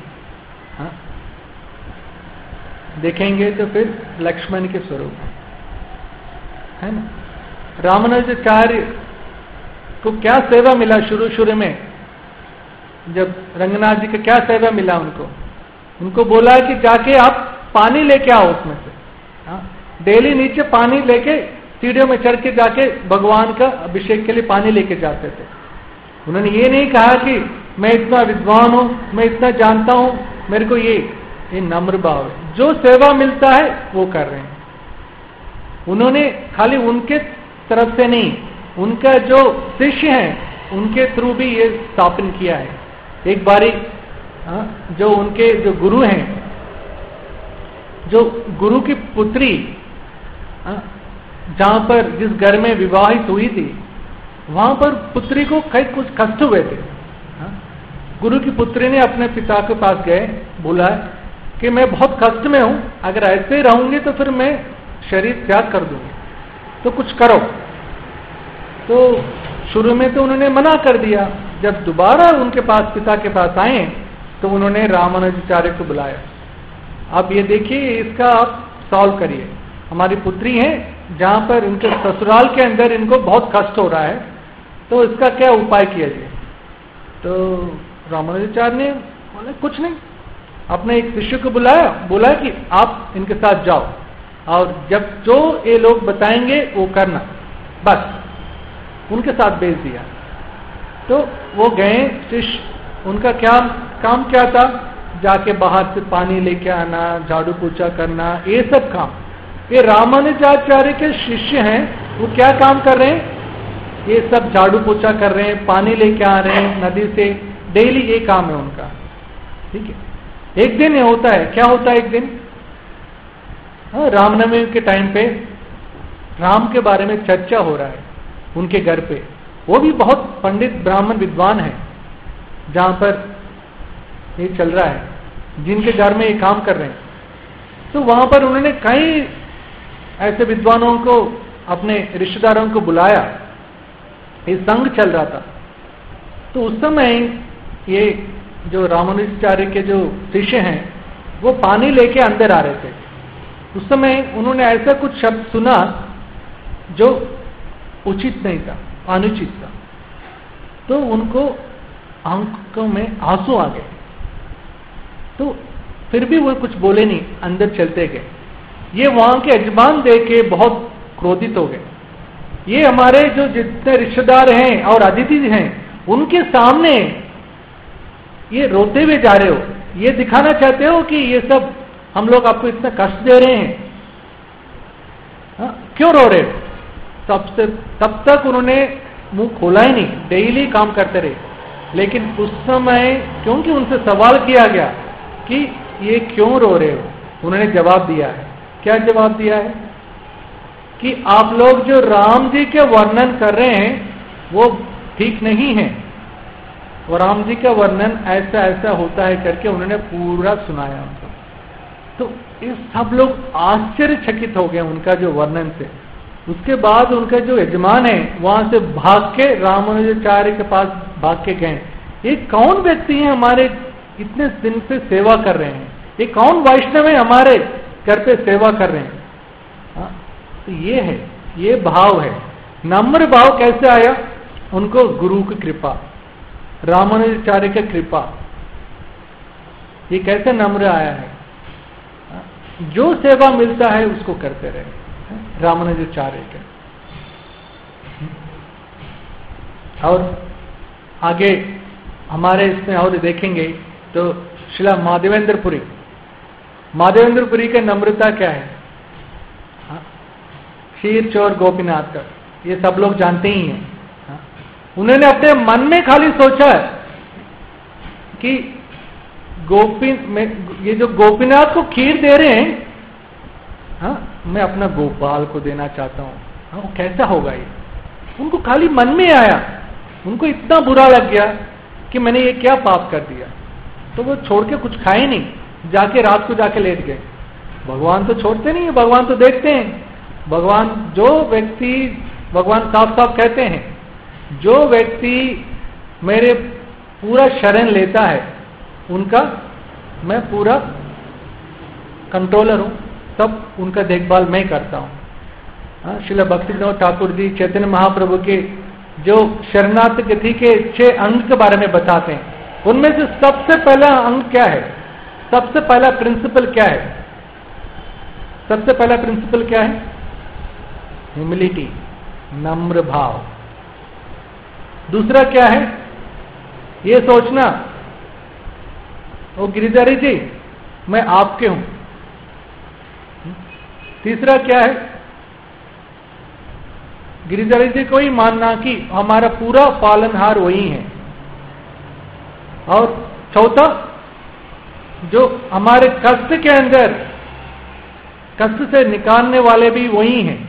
देखेंगे तो फिर लक्ष्मण के स्वरूप है ना। रामानुजाचार्य को क्या सेवा मिला शुरू में? जब रंगनाथ जी का क्या सेवा मिला उनको बोला कि जाके आप पानी लेके आओ उसमें से। डेली नीचे पानी लेके सीढ़ियों में चढ़ के जाके भगवान का अभिषेक के लिए पानी लेके जाते थे। उन्होंने ये नहीं कहा कि मैं इतना विद्वान हूं, मैं इतना जानता हूं, मेरे को ये नम्र भाव है। जो सेवा मिलता है वो कर रहे हैं। उन्होंने खाली उनके तरफ से नहीं, उनका जो शिष्य हैं उनके थ्रू भी ये स्थापन किया है। एक बारी जो उनके जो गुरु हैं, जो गुरु की पुत्री जहां पर जिस घर में विवाहित हुई थी, वहां पर पुत्री को कई कुछ कष्ट हुए थे। गुरु की पुत्री ने अपने पिता के पास गए, बोला कि मैं बहुत कष्ट में हूं, अगर ऐसे रहूंगी तो फिर मैं शरीर त्याग कर दूंगी, तो कुछ करो। तो शुरू में तो उन्होंने मना कर दिया। जब दोबारा उनके पास पिता के पास आए तो उन्होंने रामानुजाचार्य को बुलाया। आप ये देखिए, इसका आप सॉल्व करिए। हमारी पुत्री है, जहां पर इनके ससुराल के अंदर इनको बहुत कष्ट हो रहा है, तो इसका क्या उपाय किया जाए। तो रामानुजाचार्य ने बोला कुछ नहीं, अपने एक शिष्य को बुलाया, बोला कि आप इनके साथ जाओ और जब जो ये लोग बताएंगे वो करना, बस उनके साथ भेज दिया। तो वो गए शिष्य, उनका क्या काम क्या था, जाके बाहर से पानी लेके आना, झाड़ू पोछा करना, ये सब काम। ये रामानुजाचार्य के शिष्य हैं, वो क्या काम कर रहे हैं, ये सब झाड़ू पोछा कर रहे हैं, पानी लेके आ रहे हैं नदी से, डेली ये काम है उनका। ठीक है। एक दिन ये होता है, क्या होता है एक दिन, रामनवमी के टाइम पे राम के बारे में चर्चा हो रहा है उनके घर पे। वो भी बहुत पंडित ब्राह्मण विद्वान है, जहां पर ये चल रहा है, जिनके घर में ये काम कर रहे हैं। तो वहां पर उन्होंने कई ऐसे विद्वानों को, अपने रिश्तेदारों को बुलाया, ये संघ चल रहा था। तो उस समय ये जो रामानुजाचार्य के जो शिष्य हैं, वो पानी लेके अंदर आ रहे थे। उस समय उन्होंने ऐसा कुछ शब्द सुना जो उचित नहीं था, अनुचित था। तो उनको आंखों में आंसू आ गए। तो फिर भी वो कुछ बोले नहीं, अंदर चलते गए। ये वहां के यजमान देख के बहुत क्रोधित हो गए। ये हमारे जो जितने रिश्तेदार हैं और अतिथि हैं, उनके सामने ये रोते हुए जा रहे हो, ये दिखाना चाहते हो कि ये सब हम लोग आपको इतना कष्ट दे रहे हैं, क्यों रो रहे हो। तब तक उन्होंने मुंह खोला ही नहीं, डेली काम करते रहे। लेकिन उस समय क्योंकि उनसे सवाल किया गया कि ये क्यों रो रहे हो, उन्होंने जवाब दिया है। क्या जवाब दिया है कि आप लोग जो राम जी के वर्णन कर रहे हैं वो ठीक नहीं है, और राम जी का वर्णन ऐसा ऐसा होता है करके उन्होंने पूरा सुनाया उनको। तो ये सब लोग आश्चर्यचकित हो गए उनका जो वर्णन से। उसके बाद उनका जो यजमान है वहां से भाग के रामानुजाचार्य के पास भाग के गए। ये कौन व्यक्ति है हमारे इतने दिन से सेवा कर रहे हैं, ये कौन वैष्णव है हमारे घर पे सेवा कर रहे हैं। तो ये है, ये भाव है। नम्र भाव कैसे आया, उनको गुरु की कृपा, रामानुजाचार्य की कृपा, ये कैसे नम्र आया है। जो सेवा मिलता है उसको करते रहे, रामानुजाचार्य के। और आगे हमारे इसमें और देखेंगे तो श्रीला माधवेंद्रपुरी, माधवेंद्रपुरी की नम्रता क्या है, शीर चोर गोपीनाथ का, ये सब लोग जानते ही हैं। उन्होंने अपने मन में खाली सोचा कि ये जो गोपीनाथ को खीर दे रहे हैं, मैं अपना गोपाल को देना चाहता हूं। वो कैसा होगा ये, उनको खाली मन में आया। उनको इतना बुरा लग गया कि मैंने ये क्या पाप कर दिया। तो वो छोड़ के कुछ खाए नहीं, जाके रात को जाके लेट गए। भगवान तो छोड़ते नहीं है, भगवान तो देखते हैं। भगवान जो व्यक्ति, भगवान साफ साफ कहते हैं, जो व्यक्ति मेरे पूरा शरण लेता है उनका मैं पूरा कंट्रोलर हूं, सब उनका देखभाल मैं करता हूं। श्रील भक्तिविनोद ठाकुर जी चैतन्य महाप्रभु के जो शरणार्थ गति के 6 अंग के बारे में बताते हैं, उनमें से सबसे पहला अंग क्या है, सबसे पहला प्रिंसिपल क्या है, सबसे पहला प्रिंसिपल क्या है, ह्यूमिलिटी, नम्र भाव। दूसरा क्या है, ये सोचना ओ गिरिधारी जी मैं आपके हूं। तीसरा क्या है, गिरिधारी जी को ही मानना कि हमारा पूरा पालनहार वही है। और चौथा जो हमारे कष्ट के अंदर कष्ट से निकालने वाले भी वही हैं।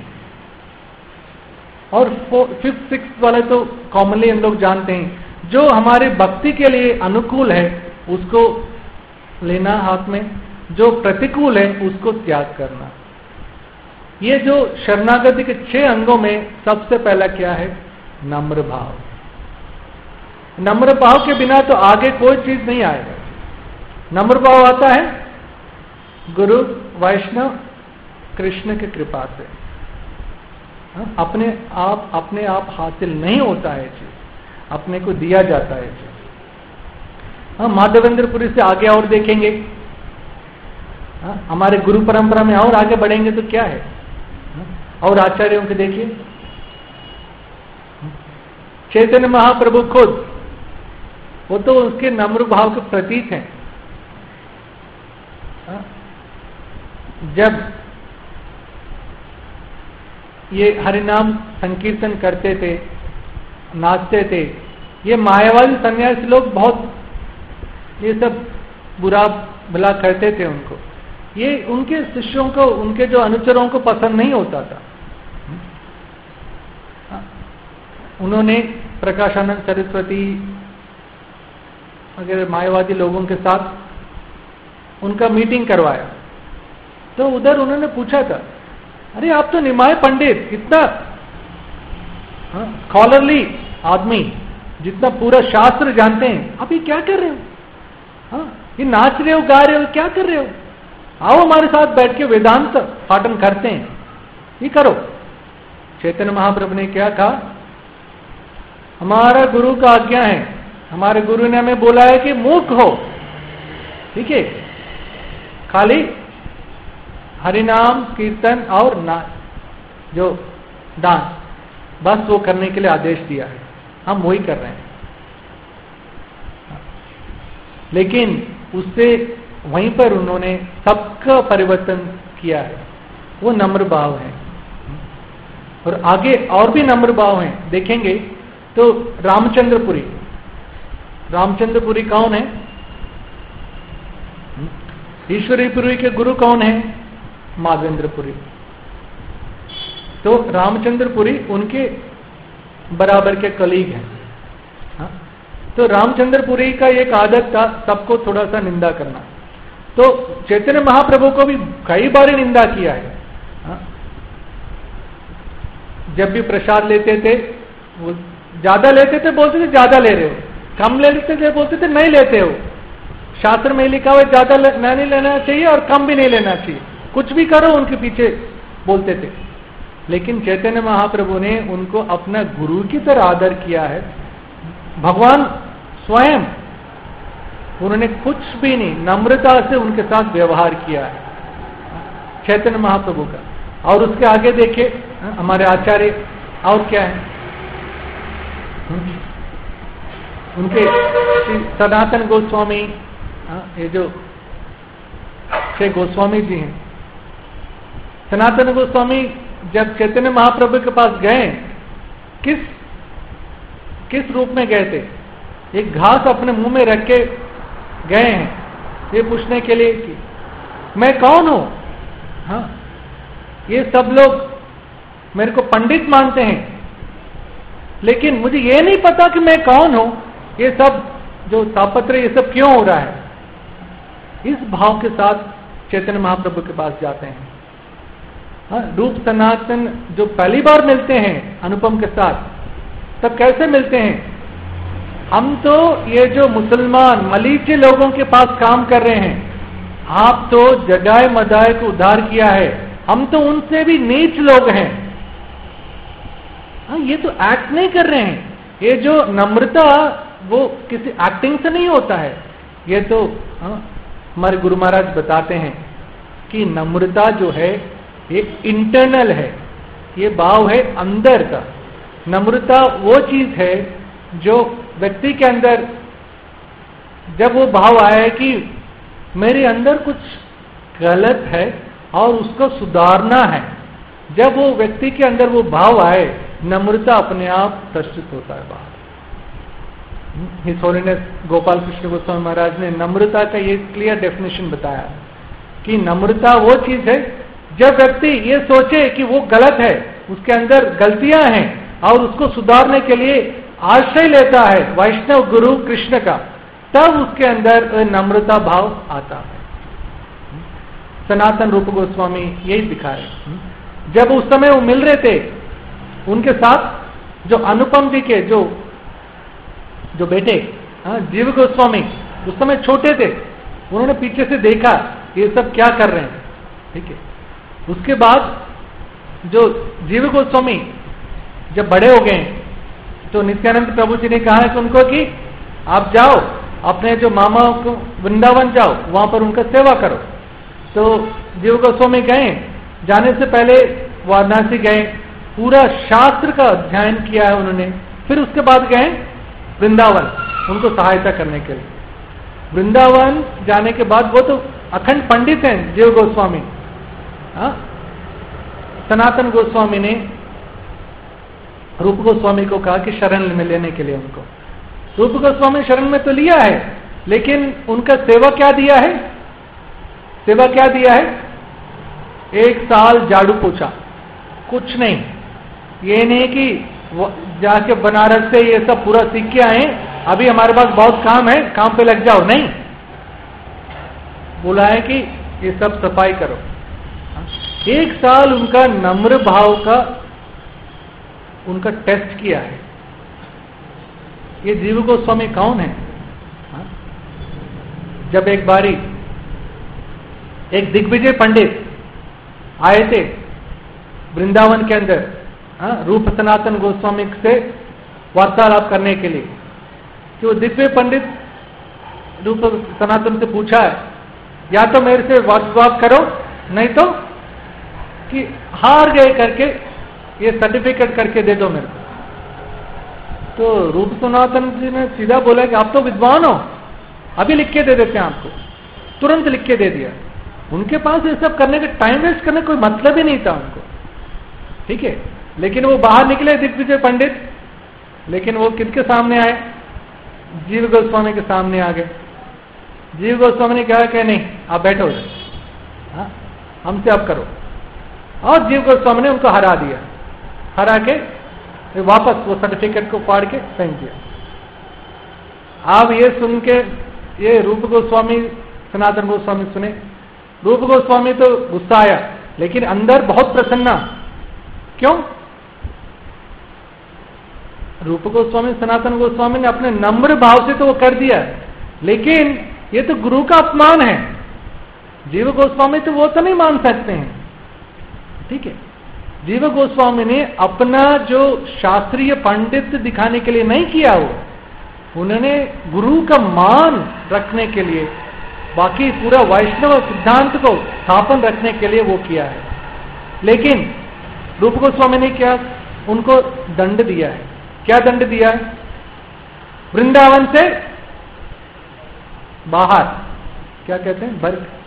और 5th 6th वाले तो कॉमनली हम लोग जानते हैं, जो हमारे भक्ति के लिए अनुकूल है उसको लेना हाथ में, जो प्रतिकूल है उसको त्याग करना। ये जो शरणागति के 6 अंगों में सबसे पहला क्या है? नम्र भाव। नम्र भाव के बिना तो आगे कोई चीज नहीं आएगा। नम्र भाव आता है गुरु वैष्णव कृष्ण की कृपा से। अपने आप हासिल नहीं होता है चीज, अपने को दिया जाता है चीज। माधवेंद्रपुरी से आगे और देखेंगे, हमारे गुरु परंपरा में और आगे बढ़ेंगे तो क्या है, और आचार्यों के देखिए, चैतन्य महाप्रभु खुद, वो तो उसके नम्र भाव के प्रतीक हैं। जब ये हरिनाम संकीर्तन करते थे, नाचते थे, ये मायावादी सन्यासी लोग बहुत ये सब बुरा भला करते थे उनको। ये उनके शिष्यों को, उनके जो अनुचरों को पसंद नहीं होता था। उन्होंने प्रकाशानंद सरस्वती अगर मायावादी लोगों के साथ उनका मीटिंग करवाया, तो उधर उन्होंने पूछा था, अरे आप तो निमाय पंडित, इतना स्कॉलरली आदमी, जितना पूरा शास्त्र जानते हैं, आप ये क्या कर रहे हो? ये नाच रहे हो, गा रहे हो, क्या कर रहे हो? आओ हमारे साथ बैठ के वेदांत पाठन करते हैं, ये करो। चैतन्य महाप्रभु ने क्या कहा? हमारा गुरु का आज्ञा है, हमारे गुरु ने हमें बोला है कि मूर्ख हो, ठीक है, खाली हरिनाम कीर्तन और नाच, जो डांस, बस वो करने के लिए आदेश दिया है, हम वही कर रहे हैं। लेकिन उससे वहीं पर उन्होंने सबका परिवर्तन किया है, वो नम्र भाव है। और आगे और भी नम्र भाव हैं, देखेंगे तो रामचंद्रपुरी। रामचंद्रपुरी कौन है? ईश्वरीपुरी के गुरु कौन है? माधवेंद्रपुरी। तो रामचंद्रपुरी उनके बराबर के कलीग हैं। तो रामचंद्रपुरी का एक आदत था सबको थोड़ा सा निंदा करना। तो चैतन्य महाप्रभु को भी कई बार निंदा किया है। जब भी प्रसाद लेते थे, वो ज्यादा लेते थे, बोलते थे ज्यादा ले रहे हो, कम लेते थे, बोलते थे नहीं लेते हो। शास्त्र में लिखा हुआ ज्यादा नहीं लेना चाहिए और कम भी नहीं लेना चाहिए, कुछ भी करो उनके पीछे बोलते थे। लेकिन चैतन्य महाप्रभु ने उनको अपना गुरु की तरह आदर किया है। भगवान स्वयं, उन्होंने कुछ भी नहीं, नम्रता से उनके साथ व्यवहार किया है चैतन्य महाप्रभु का। और उसके आगे देखिए हमारे आचार्य, और क्या है उनके सनातन गोस्वामी, ये जो श्री गोस्वामी जी हैं, सनातन गोस्वामी जब चैतन्य महाप्रभु के पास गए, किस रूप में गए थे? एक घास अपने मुंह में रख के गए हैं, ये पूछने के लिए कि मैं कौन हूं। हाँ, ये सब लोग मेरे को पंडित मानते हैं, लेकिन मुझे ये नहीं पता कि मैं कौन हूं। ये सब जो तापत्र, ये सब क्यों हो रहा है? इस भाव के साथ चैतन्य महाप्रभु के पास जाते हैं। रूप सनातन जो पहली बार मिलते हैं अनुपम के साथ, तब कैसे मिलते हैं? हम तो ये जो मुसलमान मलीचे लोगों के पास काम कर रहे हैं, आप तो जगाए मदाए को उद्धार किया है, हम तो उनसे भी नीच लोग हैं। ये तो एक्ट नहीं कर रहे हैं। ये जो नम्रता, वो किसी एक्टिंग से नहीं होता है। ये तो हमारे गुरु महाराज बताते हैं कि नम्रता जो है ये इंटरनल है, ये भाव है अंदर का। नम्रता वो चीज है जो व्यक्ति के अंदर, जब वो भाव आया कि मेरे अंदर कुछ गलत है और उसको सुधारना है, जब वो व्यक्ति के अंदर वो भाव आए, नम्रता अपने आप प्रस्तुत होता है बाहर। हिज होलीनेस गोपाल कृष्ण गोस्वामी महाराज ने नम्रता का ये क्लियर डेफिनेशन बताया कि नम्रता वो चीज है जब व्यक्ति ये सोचे कि वो गलत है, उसके अंदर गलतियां हैं और उसको सुधारने के लिए आश्रय लेता है वैष्णव गुरु कृष्ण का, तब उसके अंदर नम्रता भाव आता है। सनातन रूप गोस्वामी यही दिखाए। जब उस समय वो मिल रहे थे उनके साथ जो अनुपम जी के जो बेटे जीव गोस्वामी उस समय छोटे थे, उन्होंने पीछे से देखा ये सब क्या कर रहे हैं, ठीक है। उसके बाद जो जीव गोस्वामी जब बड़े हो गए तो नित्यानंद प्रभु जी ने कहा कि उनको कि आप जाओ अपने जो मामा को वृंदावन जाओ, वहां पर उनका सेवा करो। तो जीव गोस्वामी गए, जाने से पहले वाराणसी गए, पूरा शास्त्र का अध्ययन किया है उन्होंने, फिर उसके बाद गए वृंदावन उनको सहायता करने के लिए। वृंदावन जाने के बाद वो तो अखंड पंडित हैं जीव गोस्वामी। सनातन गोस्वामी ने रूप गोस्वामी को कहा कि शरण में लेने के लिए उनको। रूप गोस्वामी शरण में तो लिया है, लेकिन उनका सेवा क्या दिया है? सेवा क्या दिया है? 1 साल झाड़ू पोछा, कुछ नहीं। ये नहीं कि जाके बनारस से ये सब पूरा सीख के आए, अभी हमारे पास बहुत काम है, काम पे लग जाओ, नहीं। बोला है कि ये सब सफाई करो। 1 साल उनका नम्र भाव का उनका टेस्ट किया है। ये जीव गोस्वामी कौन है? जब एक बारी एक दिग्विजय पंडित आए थे वृंदावन के अंदर रूप सनातन गोस्वामी से वार्तालाप करने के लिए, कि वो दिव्य पंडित रूप सनातन से पूछा है या तो मेरे से वाद करो, नहीं तो कि हार गए करके ये सर्टिफिकेट करके दे दो मेरे को। तो रूप सनातन जी ने सीधा बोला कि आप तो विद्वान हो, अभी लिख के दे देते हैं आपको। तुरंत लिख के दे दिया। उनके पास ये सब करने का टाइम वेस्ट करने कोई मतलब ही नहीं था उनको, ठीक है। लेकिन वो बाहर निकले दिग्विजय पंडित, लेकिन वो किसके सामने आए? जीव गोस्वामी के सामने आ गए। जीव गोस्वामी ने कहा कि नहीं आप बैठो, हमसे आप करो। और जीव गोस्वामी ने उनको हरा दिया। हरा के वापस वो सर्टिफिकेट को फाड़ के फेंक दिया। आप ये सुन के ये रूप गोस्वामी सनातन गोस्वामी सुने। रूप गोस्वामी तो गुस्सा आया, लेकिन अंदर बहुत प्रसन्ना। क्यों? रूप गोस्वामी सनातन गोस्वामी ने अपने नम्र भाव से तो वो कर दिया, लेकिन ये तो गुरु का अपमान है। जीव गोस्वामी तो वो तो नहीं मान सकते हैं, ठीक है। जीव गोस्वामी ने अपना जो शास्त्रीय पंडित दिखाने के लिए नहीं किया, वो उन्होंने गुरु का मान रखने के लिए, बाकी पूरा वैष्णव सिद्धांत को स्थापन रखने के लिए वो किया है। लेकिन रूप गोस्वामी ने क्या उनको दंड दिया है? क्या दंड दिया है? वृंदावन से बाहर, क्या कहते हैं,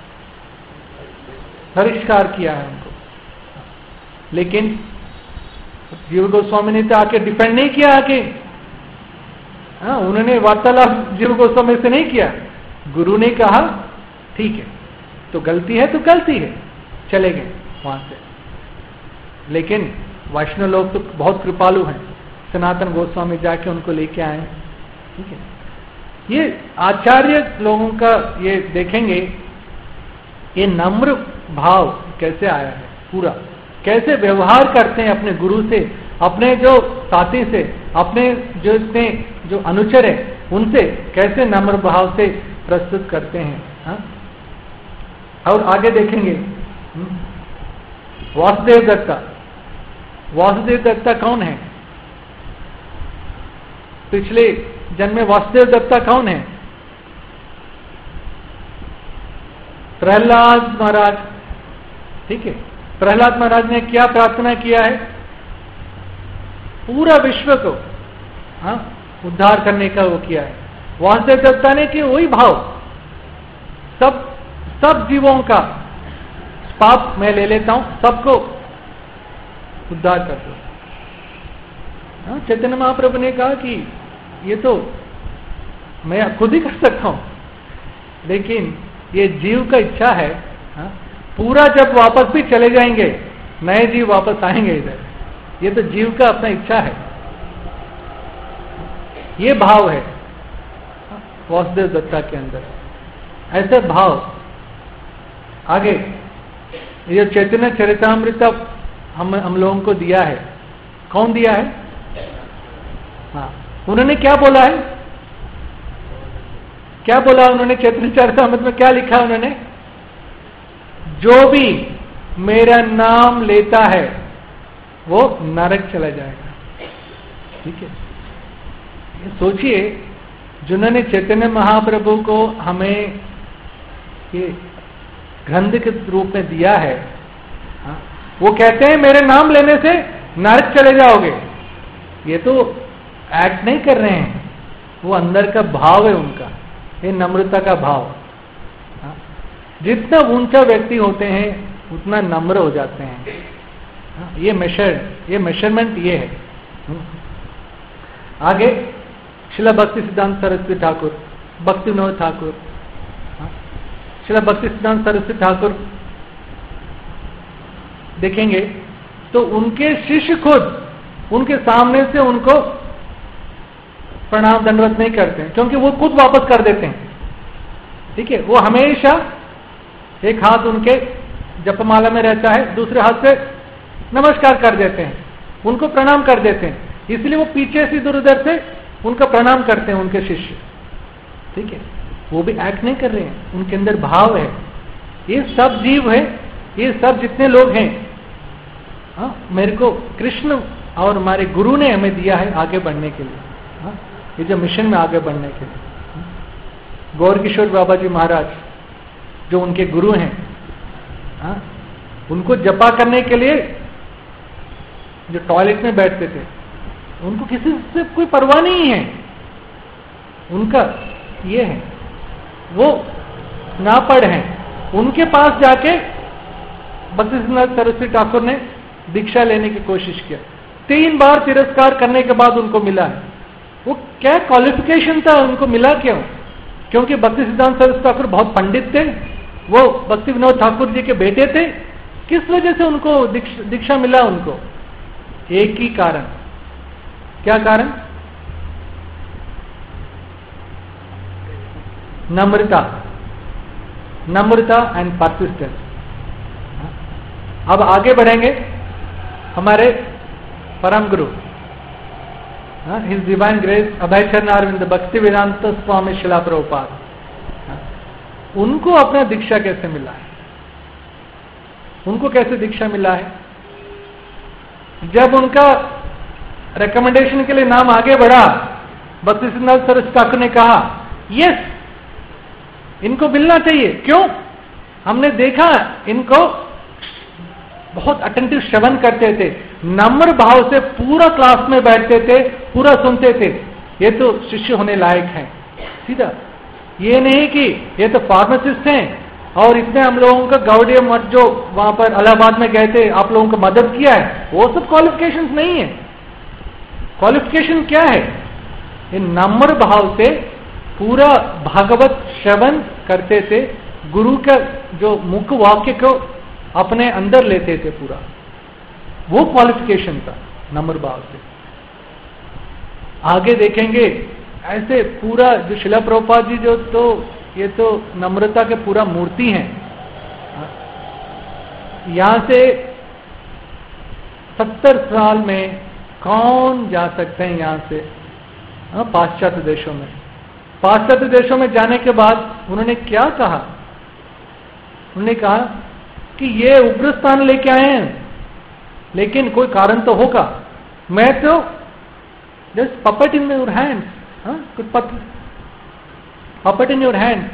बहिष्कार किया है उनको। लेकिन जीव गोस्वामी ने तो आके डिफेंड नहीं किया आके, उन्होंने वार्तालाप जीव गोस्वामी से नहीं किया। गुरु ने कहा ठीक है, तो गलती है तो गलती है, चले गए वहां से। लेकिन वैष्णव लोग तो बहुत कृपालु हैं, सनातन गोस्वामी जाके उनको लेके आए, ठीक है। ये आचार्य लोगों का ये देखेंगे, ये नम्र भाव कैसे आया है, पूरा कैसे व्यवहार करते हैं अपने गुरु से, अपने जो साथी से, अपने जो अनुचर है उनसे कैसे नम्र भाव से प्रस्तुत करते हैं। और आगे देखेंगे वासुदेव दत्ता। वासुदेव दत्ता कौन है? पिछले जन्म में वासुदेव दत्ता कौन है? प्रहलाद महाराज, ठीक है। प्रहलाद महाराज ने क्या प्रार्थना किया है? पूरा विश्व को उद्धार करने का वो किया है। वासुदेव दत्ता ने कि वही भाव, सब जीवों का पाप मैं ले लेता हूं, सबको उद्धार कर दो। चैतन्य महाप्रभु ने कहा कि ये तो मैं खुद ही कर सकता हूं, लेकिन ये जीव का इच्छा है, हाँ? पूरा जब वापस भी चले जाएंगे, नए जीव वापस आएंगे इधर, ये तो जीव का अपना इच्छा है, ये भाव है वासुदेव दत्ता के अंदर, ऐसे भाव। आगे ये चैतन्य चरितामृत हम लोगों को दिया है, कौन दिया है? हाँ, उन्होंने क्या बोला है? क्या बोला उन्होंने? चैतन्य चरितामृत में क्या लिखा है उन्होंने? जो भी मेरा नाम लेता है वो नरक चला जाएगा। ठीक है, सोचिए, जिन्होंने चैतन्य महाप्रभु को हमें ये ग्रंथ के रूप में दिया है, हाँ, वो कहते हैं मेरे नाम लेने से नरक चले जाओगे। ये तो एक्ट नहीं कर रहे हैं, वो अंदर का भाव है उनका, ये नम्रता का भाव। हाँ, जितना ऊंचा व्यक्ति होते हैं उतना नम्र हो जाते हैं। हाँ, ये मेजरमेंट ये है। आगे श्रील भक्ति सिद्धांत सरस्वती ठाकुर, भक्ति विनोद ठाकुर, श्रील भक्ति सिद्धांत सरस्वती ठाकुर देखेंगे तो उनके शिष्य खुद उनके सामने से उनको प्रणाम दंडवत नहीं करते हैं, क्योंकि वो खुद वापस कर देते हैं। ठीक है, वो हमेशा एक हाथ उनके जपमाला में रहता है, दूसरे हाथ से नमस्कार कर देते हैं, उनको प्रणाम कर देते हैं, इसलिए वो पीछे से इधर उधर से उनका प्रणाम करते हैं उनके शिष्य। ठीक है, वो भी एक्ट नहीं कर रहे हैं, उनके अंदर भाव है। ये सब जीव है, ये सब जितने लोग हैं, हाँ, मेरे को कृष्ण और हमारे गुरु ने हमें दिया है आगे बढ़ने के लिए, हाँ, ये जो मिशन में आगे बढ़ने के लिए। गौर किशोर बाबा जी महाराज जो उनके गुरु हैं, हाँ, उनको जपा करने के लिए जो टॉयलेट में बैठते थे, उनको किसी से कोई परवाह नहीं है, उनका ये है, वो नापढ़ हैं। उनके पास जाके भक्ति सिद्धांत सरस्वती ठाकुर ने दीक्षा लेने की कोशिश किया, 3 बार तिरस्कार करने के बाद उनको मिला है। वो क्या क्वालिफिकेशन था, उनको मिला क्यों? क्योंकि भक्ति सिद्धांत सरस्वती ठाकुर बहुत पंडित थे, वो भक्ति विनोद ठाकुर जी के बेटे थे। किस वजह से उनको दीक्षा मिला? उनको एक ही कारण, क्या कारण? नम्रता एंड परसिस्टेंस। अब आगे बढ़ेंगे, हमारे परम गुरु हिज डिवाइन ग्रेस अभय चरण अरविंद भक्ति वेदांत स्वामी शिला प्रभुपाद, उनको अपना दीक्षा कैसे मिला है? उनको कैसे दीक्षा मिला है? जब उनका रिकमेंडेशन के लिए नाम आगे बढ़ा, भक्ति सिद्धांत सरस्वती ठाकुर ने कहा यस, इनको मिलना चाहिए। क्यों? हमने देखा इनको बहुत अटेंटिव श्रवण करते थे, नम्र भाव से पूरा क्लास में बैठते थे, पूरा सुनते थे, ये तो शिष्य होने लायक हैं। सीधा ये नहीं कि ये तो फार्मासिस्ट हैं और इसने हम लोगों का गौड़ीय मठ जो वहां पर इलाहाबाद में गए थे, आप लोगों को मदद किया है, वो सब क्वालिफिकेशंस नहीं है। क्वालिफिकेशन क्या है? ये नम्र भाव से पूरा भागवत श्रवण करते थे, गुरु का जो मुख्य वाक्य को अपने अंदर लेते थे पूरा, वो क्वालिफिकेशन था नम्र भाव से। आगे देखेंगे ऐसे पूरा जो शिला प्रभुपाद जी जो, तो ये तो नम्रता के पूरा मूर्ति हैं। यहां से 70 साल में कौन जा सकते हैं यहां से? पाश्चात्य देशों में। पाश्चात्य देशों में जाने के बाद उन्होंने क्या कहा? उन्होंने कहा कि ये उग्रस्थान लेके आए हैं, लेकिन कोई कारण तो होगा, मैं तो just puppet in your hand, कुछ पपेट इन योर हैंड,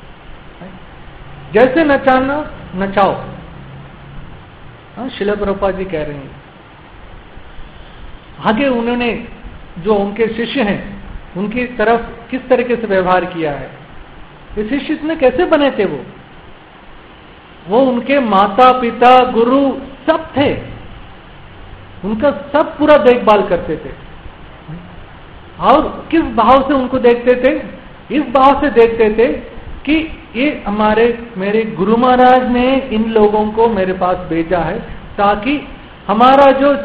जैसे नचाना नचाओ। शिला प्रभुपाद जी कह रहे हैं। आगे उन्होंने जो उनके शिष्य हैं उनकी तरफ किस तरीके से व्यवहार किया है, ये शिष्य इतने कैसे बने थे? वो उनके माता पिता गुरु सब थे, उनका सब पूरा देखभाल करते थे। और किस भाव से उनको देखते थे? इस भाव से देखते थे कि ये मेरे गुरु महाराज ने इन लोगों को मेरे पास भेजा है ताकि हमारा जो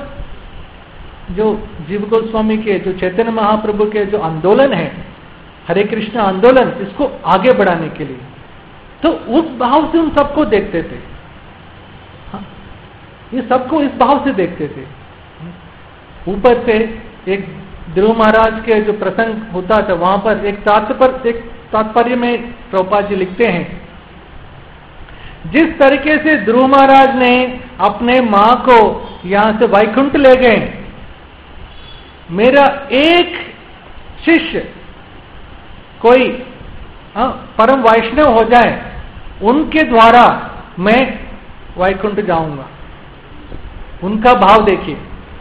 जीव गोस्वामी के, जो चैतन्य महाप्रभु के जो आंदोलन है, हरे कृष्ण आंदोलन, इसको आगे बढ़ाने के लिए। तो उस भाव से उन सबको देखते थे। हाँ? ये सबको इस भाव से देखते थे। ऊपर से एक ध्रुव महाराज के जो प्रसंग होता था, वहां पर एक तात्पर्य में प्रभुपाद जी लिखते हैं, जिस तरीके से ध्रुव महाराज ने अपने मां को यहां से वैकुंठ ले गए, मेरा एक शिष्य कोई परम वैष्णव हो जाए, उनके द्वारा मैं वैकुंठ जाऊंगा। उनका भाव देखिए।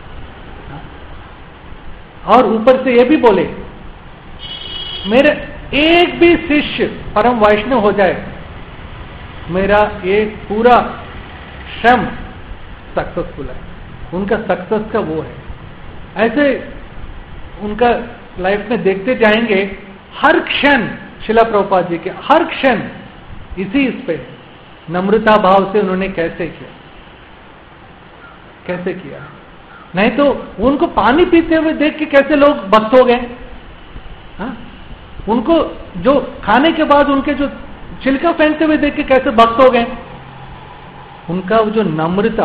और ऊपर से ये भी बोले, मेरे एक भी शिष्य परम वैष्णव हो जाए, मेरा ये पूरा श्रम सक्सेसफुल है। उनका सक्सेस का वो है। ऐसे उनका लाइफ में देखते जाएंगे, हर क्षण शिला प्रभुपाद जी के हर क्षण इस पे नम्रता भाव से उन्होंने कैसे किया। नहीं तो उनको पानी पीते हुए देख के कैसे लोग भक्त हो गए। हाँ? उनको जो खाने के बाद उनके जो छिलका फेंकते हुए देख के कैसे भक्त हो गए। उनका जो नम्रता,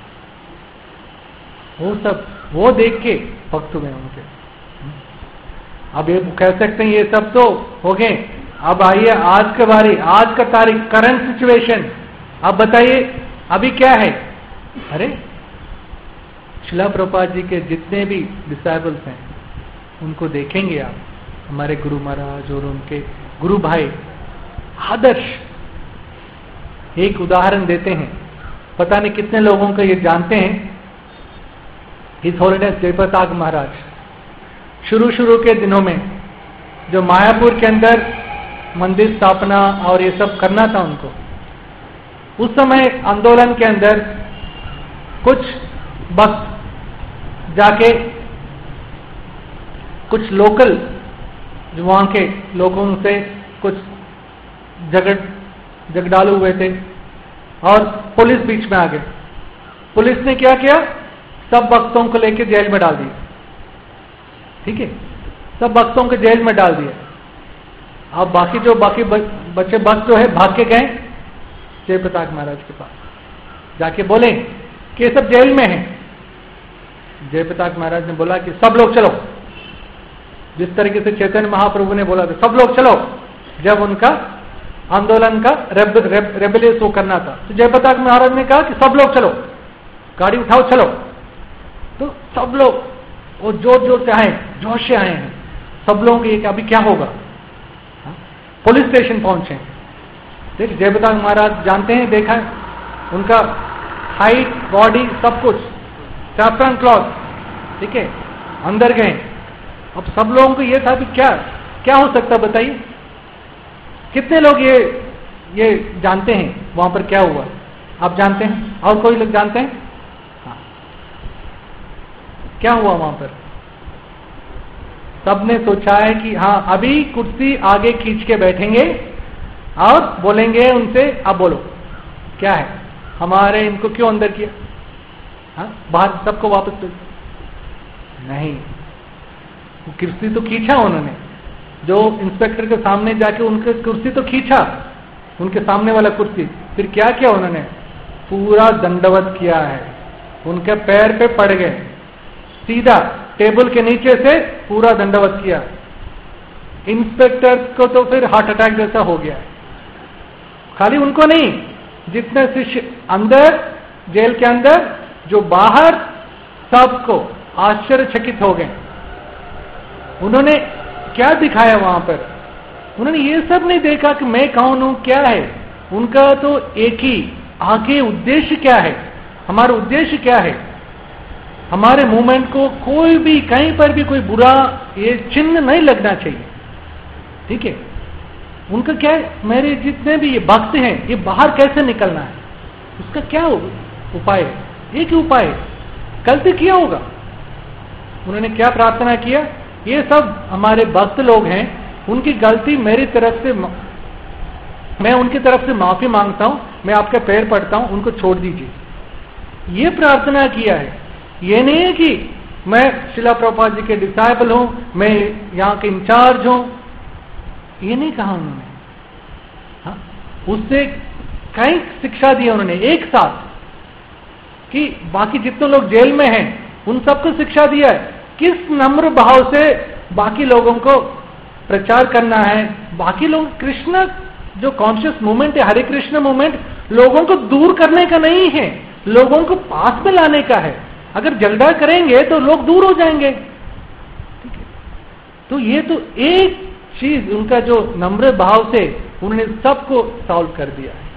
वो देख के भक्त हो गए उनके। अब ये कह सकते हैं ये सब तो हो गए, अब आइए आज के बारी, आज का तारीख, करंट सिचुएशन, अब बताइए अभी क्या है। अरे शिला प्रभुपाद जी के जितने भी डिसाइबल्स हैं उनको देखेंगे आप, हमारे गुरु महाराज और उनके गुरु भाई आदर्श एक उदाहरण देते हैं। पता नहीं कितने लोगों को ये जानते हैं, हिज होलीनेस जयप्रताप महाराज शुरू के दिनों में जो मायापुर के अंदर मंदिर स्थापना और ये सब करना था उनको, उस समय आंदोलन के अंदर कुछ भक्त जाके कुछ लोकल जो वहां के लोगों से कुछ झगड़ालू हुए थे और पुलिस बीच में आ गए। पुलिस ने क्या किया, सब भक्तों को लेकर जेल में डाल दिया। ठीक है, सब भक्तों को जेल में डाल दिया। अब बाकी बच्चे भक्त जो है भाग के गए जयप्रताप महाराज के पास, जाके बोले कि ये सब जेल में है। जयप्रताप महाराज ने बोला कि सब लोग चलो, जिस तरीके से चैतन्य महाप्रभु ने बोला था सब लोग चलो, जब उनका आंदोलन का रेबेलियस वो करना था, तो जयप्रताप महाराज ने कहा कि सब लोग चलो, गाड़ी उठाओ चलो। तो सब लोग वो जोर से आए, जोश से आए हैं सब लोग। ये अभी क्या होगा। पुलिस स्टेशन पहुंचे, देख जयप्रताप महाराज जानते हैं, देखा उनका हाइट, बॉडी, सब कुछ सैफरन क्लॉथ, ठीक है, अंदर गए। अब सब लोगों को ये था कि क्या हो सकता बताइए। कितने लोग ये जानते हैं वहां पर क्या हुआ, आप जानते हैं? और कोई लोग जानते हैं? हाँ, क्या हुआ वहां पर? सबने सोचा है कि हाँ अभी कुर्सी आगे खींच के बैठेंगे और बोलेंगे उनसे, आप बोलो क्या है, हमारे इनको क्यों अंदर किया। हाँ, बाहर सबको वापस तो नहीं, कुर्सी तो खींचा उन्होंने, जो इंस्पेक्टर के सामने जाके उनके कुर्सी तो खींचा, उनके सामने वाला कुर्सी। फिर क्या किया उन्होंने, पूरा दंडवत किया है, उनके पैर पे पड़ गए, सीधा टेबल के नीचे से पूरा दंडवत किया। इंस्पेक्टर को तो फिर हार्ट अटैक जैसा हो गया। खाली उनको नहीं, जितने शिष्य अंदर जेल के अंदर, जो बाहर, सबको आश्चर्यचकित हो गए। उन्होंने क्या दिखाया वहां पर, उन्होंने ये सब नहीं देखा कि मैं कौन हूं, क्या है। उनका तो एक ही आगे उद्देश्य क्या है, हमारा उद्देश्य क्या है। हमारे मूवमेंट को कोई भी कहीं पर भी कोई बुरा ये चिन्ह नहीं लगना चाहिए, ठीक है। उनका क्या है, मेरे जितने भी ये भक्त हैं ये बाहर कैसे निकलना है, उसका क्या उपाय है, एक ही उपाय है, गलती किया होगा। उन्होंने क्या प्रार्थना किया, ये सब हमारे भक्त लोग हैं, उनकी गलती मेरी तरफ से, मैं उनकी तरफ से माफी मांगता हूं, मैं आपके पैर पड़ता हूं, उनको छोड़ दीजिए। ये प्रार्थना किया है। ये नहीं है कि मैं शिला प्रभुपाद जी के डिसाइबल हूं, मैं यहां के इंचार्ज हूं, ये नहीं कहा उन्होंने। हाँ? उससे कई शिक्षा दी उन्होंने एक साथ कि बाकी जितने लोग जेल में हैं उन सबको शिक्षा दिया है किस नम्र भाव से बाकी लोगों को प्रचार करना है। बाकी लोग कृष्ण जो कॉन्शियस मूवमेंट है, हरे कृष्ण मूवमेंट, लोगों को दूर करने का नहीं है, लोगों को पास में लाने का है। अगर झगड़ा करेंगे तो लोग दूर हो जाएंगे। ठीक है, तो ये तो एक चीज उनका जो नम्र भाव से उन्होंने सबको सॉल्व कर दिया है।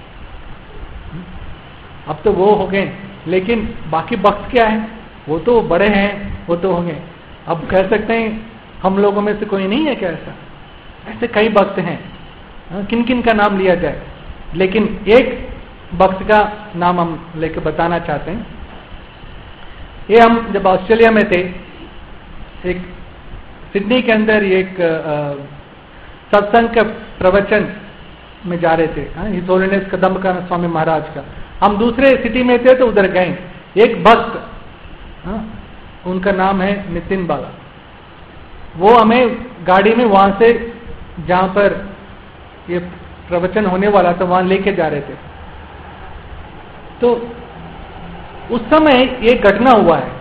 अब तो वो हो गए, लेकिन बाकी भक्त क्या है, वो तो बड़े हैं, वो तो हो गए। अब कह सकते हैं हम लोगों में से कोई नहीं है क्या ऐसा? ऐसे कई भक्त हैं, किन किन का नाम लिया जाए, लेकिन एक भक्त का नाम हम लेकर बताना चाहते हैं। ये हम जब ऑस्ट्रेलिया में थे, एक सिडनी के अंदर एक सत्संग का प्रवचन में जा रहे थे, हिज होलीनेस कदम्बकानंद स्वामी महाराज का। हम दूसरे सिटी में थे तो उधर गए। एक भक्त, उनका नाम है नितिन बाला, वो हमें गाड़ी में वहां से जहां पर ये प्रवचन होने वाला था वहां लेके जा रहे थे। तो उस समय ये घटना हुआ है।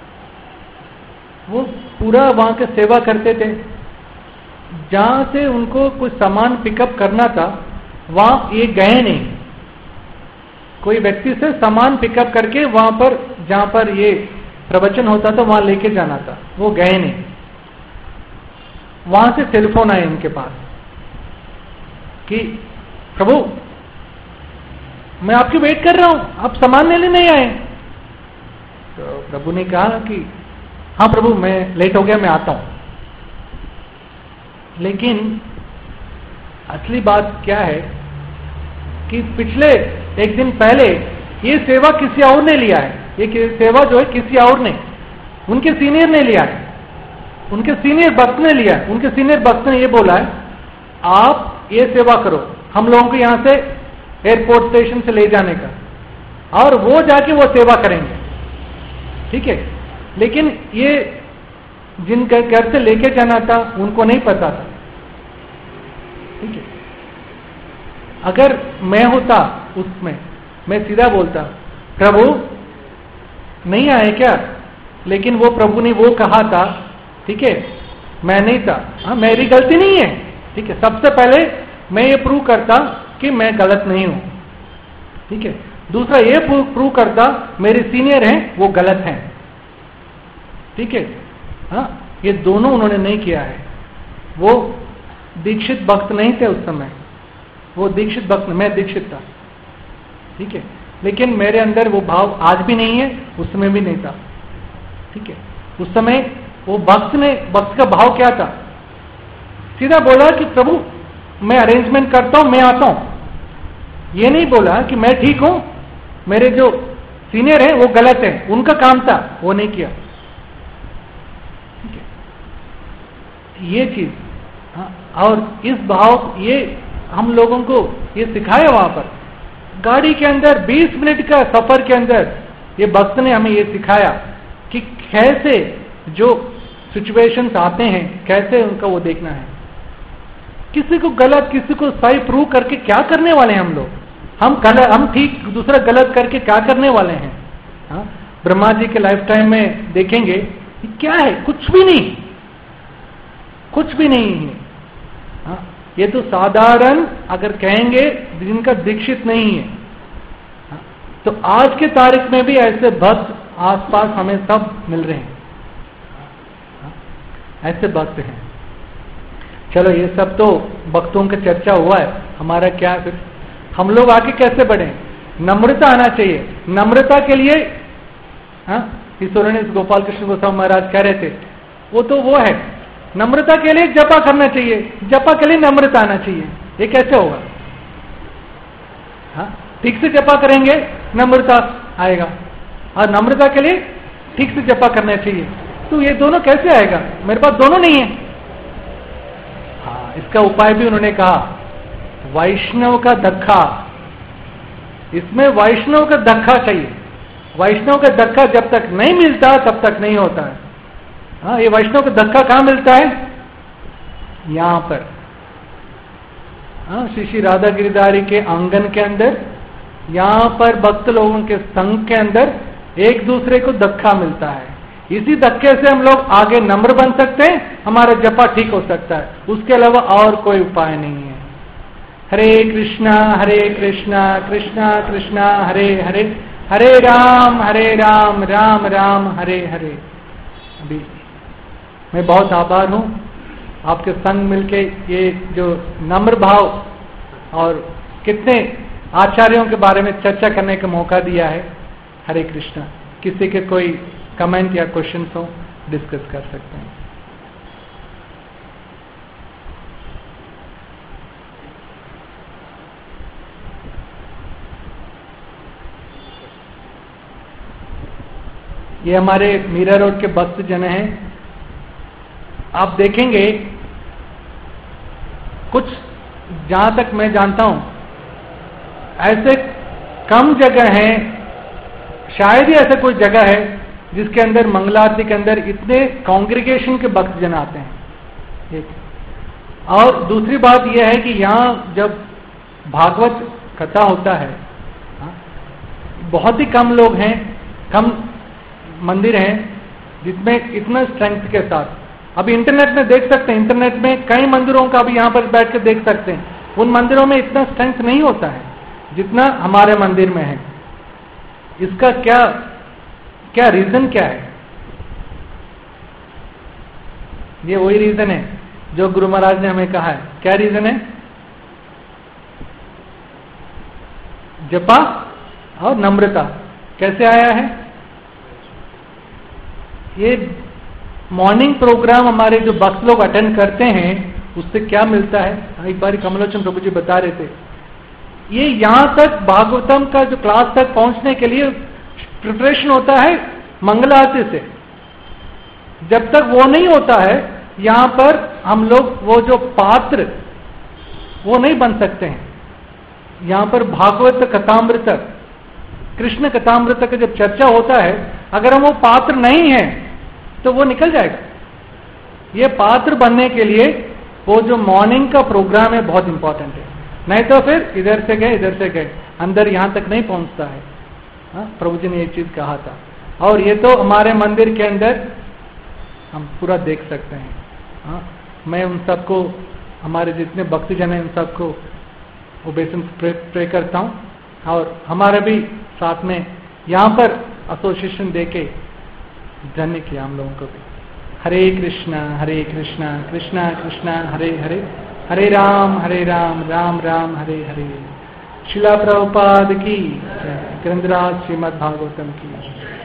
वो पूरा वहां के सेवा करते थे, जहां से उनको कुछ सामान पिकअप करना था वहां ये गए नहीं। कोई व्यक्ति से सामान पिकअप करके वहां पर जहां पर ये प्रवचन होता था वहां लेके जाना था, वो गए नहीं। वहां से टेलीफोन आए उनके पास कि प्रभु मैं आपकी वेट कर रहा हूं, आप सामान लेने नहीं आए। तो प्रभु ने कहा कि हाँ प्रभु मैं लेट हो गया, मैं आता हूं। लेकिन असली बात क्या है कि पिछले एक दिन पहले ये सेवा किसी और ने लिया है। ये सेवा जो है किसी और ने, उनके सीनियर ने लिया है, उनके सीनियर भक्त ने लिया है। उनके सीनियर भक्त ने ये बोला है आप ये सेवा करो, हम लोगों को यहां से एयरपोर्ट स्टेशन से ले जाने का, और वो जाके वो सेवा करेंगे। ठीक है, लेकिन ये जिनका घर से लेके जाना था उनको नहीं पता था। ठीक है, अगर मैं होता उसमें, मैं सीधा बोलता प्रभु नहीं आए क्या, लेकिन वो प्रभु ने वो कहा था, ठीक है मैं नहीं था, हाँ मेरी गलती नहीं है। ठीक है, सबसे पहले मैं ये प्रूव करता कि मैं गलत नहीं हूं। ठीक है, दूसरा ये प्रूव करता मेरे सीनियर हैं वो गलत हैं। ठीक है, हाँ ये दोनों उन्होंने नहीं किया है। वो दीक्षित भक्त नहीं थे उस समय, वो दीक्षित भक्त, मैं दीक्षित था। ठीक है, लेकिन मेरे अंदर वो भाव आज भी नहीं है, उस समय भी नहीं था। ठीक है, उस समय वो भक्त का भाव क्या था, सीधा बोला कि प्रभु मैं अरेंजमेंट करता हूं, मैं आता हूं। ये नहीं बोला कि मैं ठीक हूं, मेरे जो सीनियर हैं वो गलत हैं, उनका काम था, वो नहीं किया। ठीक है, ये चीज, हाँ, और इस भाव ये हम लोगों को ये सिखाया वहां पर गाड़ी के अंदर 20 मिनट का सफर के अंदर। ये भक्त ने हमें ये सिखाया कि कैसे जो सिचुएशंस आते हैं कैसे उनका वो देखना है। किसी को गलत किसी को सही प्रूव करके क्या करने वाले हैं हम लोग, हम ठीक दूसरा गलत करके क्या करने वाले हैं। हाँ, ब्रह्मा जी के लाइफ टाइम में देखेंगे क्या है, कुछ भी नहीं, कुछ भी नहीं है। हाँ, ये तो साधारण अगर कहेंगे जिनका दीक्षित नहीं है। हाँ, तो आज के तारीख में भी ऐसे भक्त आसपास हमें सब मिल रहे हैं। हाँ, ऐसे भक्त हैं। चलो ये सब तो भक्तों का चर्चा हुआ है, हमारा क्या फिर हम लोग आगे कैसे बढ़े। नम्रता आना चाहिए। नम्रता के लिए ईश्वर गोपाल कृष्ण गोस्वामी महाराज कह रहे थे, वो है नम्रता के लिए जपा करना चाहिए, जपा के लिए नम्रता आना चाहिए। ये कैसे होगा? हाँ, ठीक से जपा करेंगे नम्रता आएगा, और नम्रता के लिए ठीक से जपा करना चाहिए। तो ये दोनों कैसे आएगा? मेरे पास दोनों नहीं है। हाँ, इसका उपाय भी उन्होंने कहा, वैष्णव का धक्का। इसमें वैष्णव का धक्का चाहिए। वैष्णव का धक्का जब तक नहीं मिलता तब तक नहीं होता है। हाँ, ये वैष्णव का धक्का कहां मिलता है? यहां पर, हाँ, श्री श्री राधा गिरिधारी के आंगन के अंदर, यहां पर भक्त लोगों के संघ के अंदर एक दूसरे को धक्का मिलता है। इसी धक्के से हम लोग आगे नम्र बन सकते हैं, हमारा जपा ठीक हो सकता है। उसके अलावा और कोई उपाय नहीं है। हरे कृष्णा कृष्णा कृष्णा हरे हरे, हरे राम राम राम हरे हरे। अभी मैं बहुत आभार हूं आपके संग मिलके ये जो नम्र भाव और कितने आचार्यों के बारे में चर्चा करने का मौका दिया है। हरे कृष्णा। किसी के कोई कमेंट या क्वेश्चन हो, डिस्कस कर सकते हैं। ये हमारे मीरा रोड के भक्त जन हैं। आप देखेंगे कुछ, जहां तक मैं जानता हूं, ऐसे कम जगह हैं, शायद ही ऐसा कोई जगह है जिसके अंदर मंगलारती के अंदर इतने कांग्रीगेशन के भक्त जन आते हैं। एक और दूसरी बात यह है कि यहां जब भागवत कथा होता है, बहुत ही कम लोग हैं, कम मंदिर हैं जिसमें इतना स्ट्रेंथ के साथ। अभी इंटरनेट में देख सकते हैं, इंटरनेट में कई मंदिरों का भी यहां पर बैठ कर देख सकते हैं। उन मंदिरों में इतना स्ट्रेंथ नहीं होता है जितना हमारे मंदिर में है। इसका क्या रीजन क्या है? ये वही रीजन है जो गुरु महाराज ने हमें कहा है। क्या रीजन है? जपा और नम्रता। कैसे आया है? ये मॉर्निंग प्रोग्राम हमारे जो भक्त लोग अटेंड करते हैं उससे क्या मिलता है? एक बार कमलोचन प्रभु जी बता रहे थे, ये यहां तक भागवतम का जो क्लास तक पहुंचने के लिए प्रिपरेशन होता है मंगला आरती से। जब तक वो नहीं होता है, यहां पर हम लोग वो जो पात्र वो नहीं बन सकते हैं। यहां पर भागवत कथामृत, कृष्ण कथामृत का जब चर्चा होता है, अगर हम वो पात्र नहीं है तो वो निकल जाएगा। ये पात्र बनने के लिए वो जो मॉर्निंग का प्रोग्राम है बहुत इंपॉर्टेंट है, नहीं तो फिर इधर से गए अंदर यहां तक नहीं पहुंचता है। हाँ, प्रभु जी ने एक चीज कहा था, और ये तो हमारे मंदिर के अंदर हम पूरा देख सकते हैं। हाँ, मैं उन सबको, हमारे जितने भक्तजन हैं उन सबको ओबेसेंस प्रे करता हूं, और हमारे भी साथ में यहां पर एसोसिएशन देके धन्य किया हम लोगों को भी। हरे कृष्णा कृष्णा कृष्णा हरे हरे, हरे राम राम राम हरे हरे। शिला प्रभुपाद की जय। ग्रंथराज श्रीमद् भागवतम की।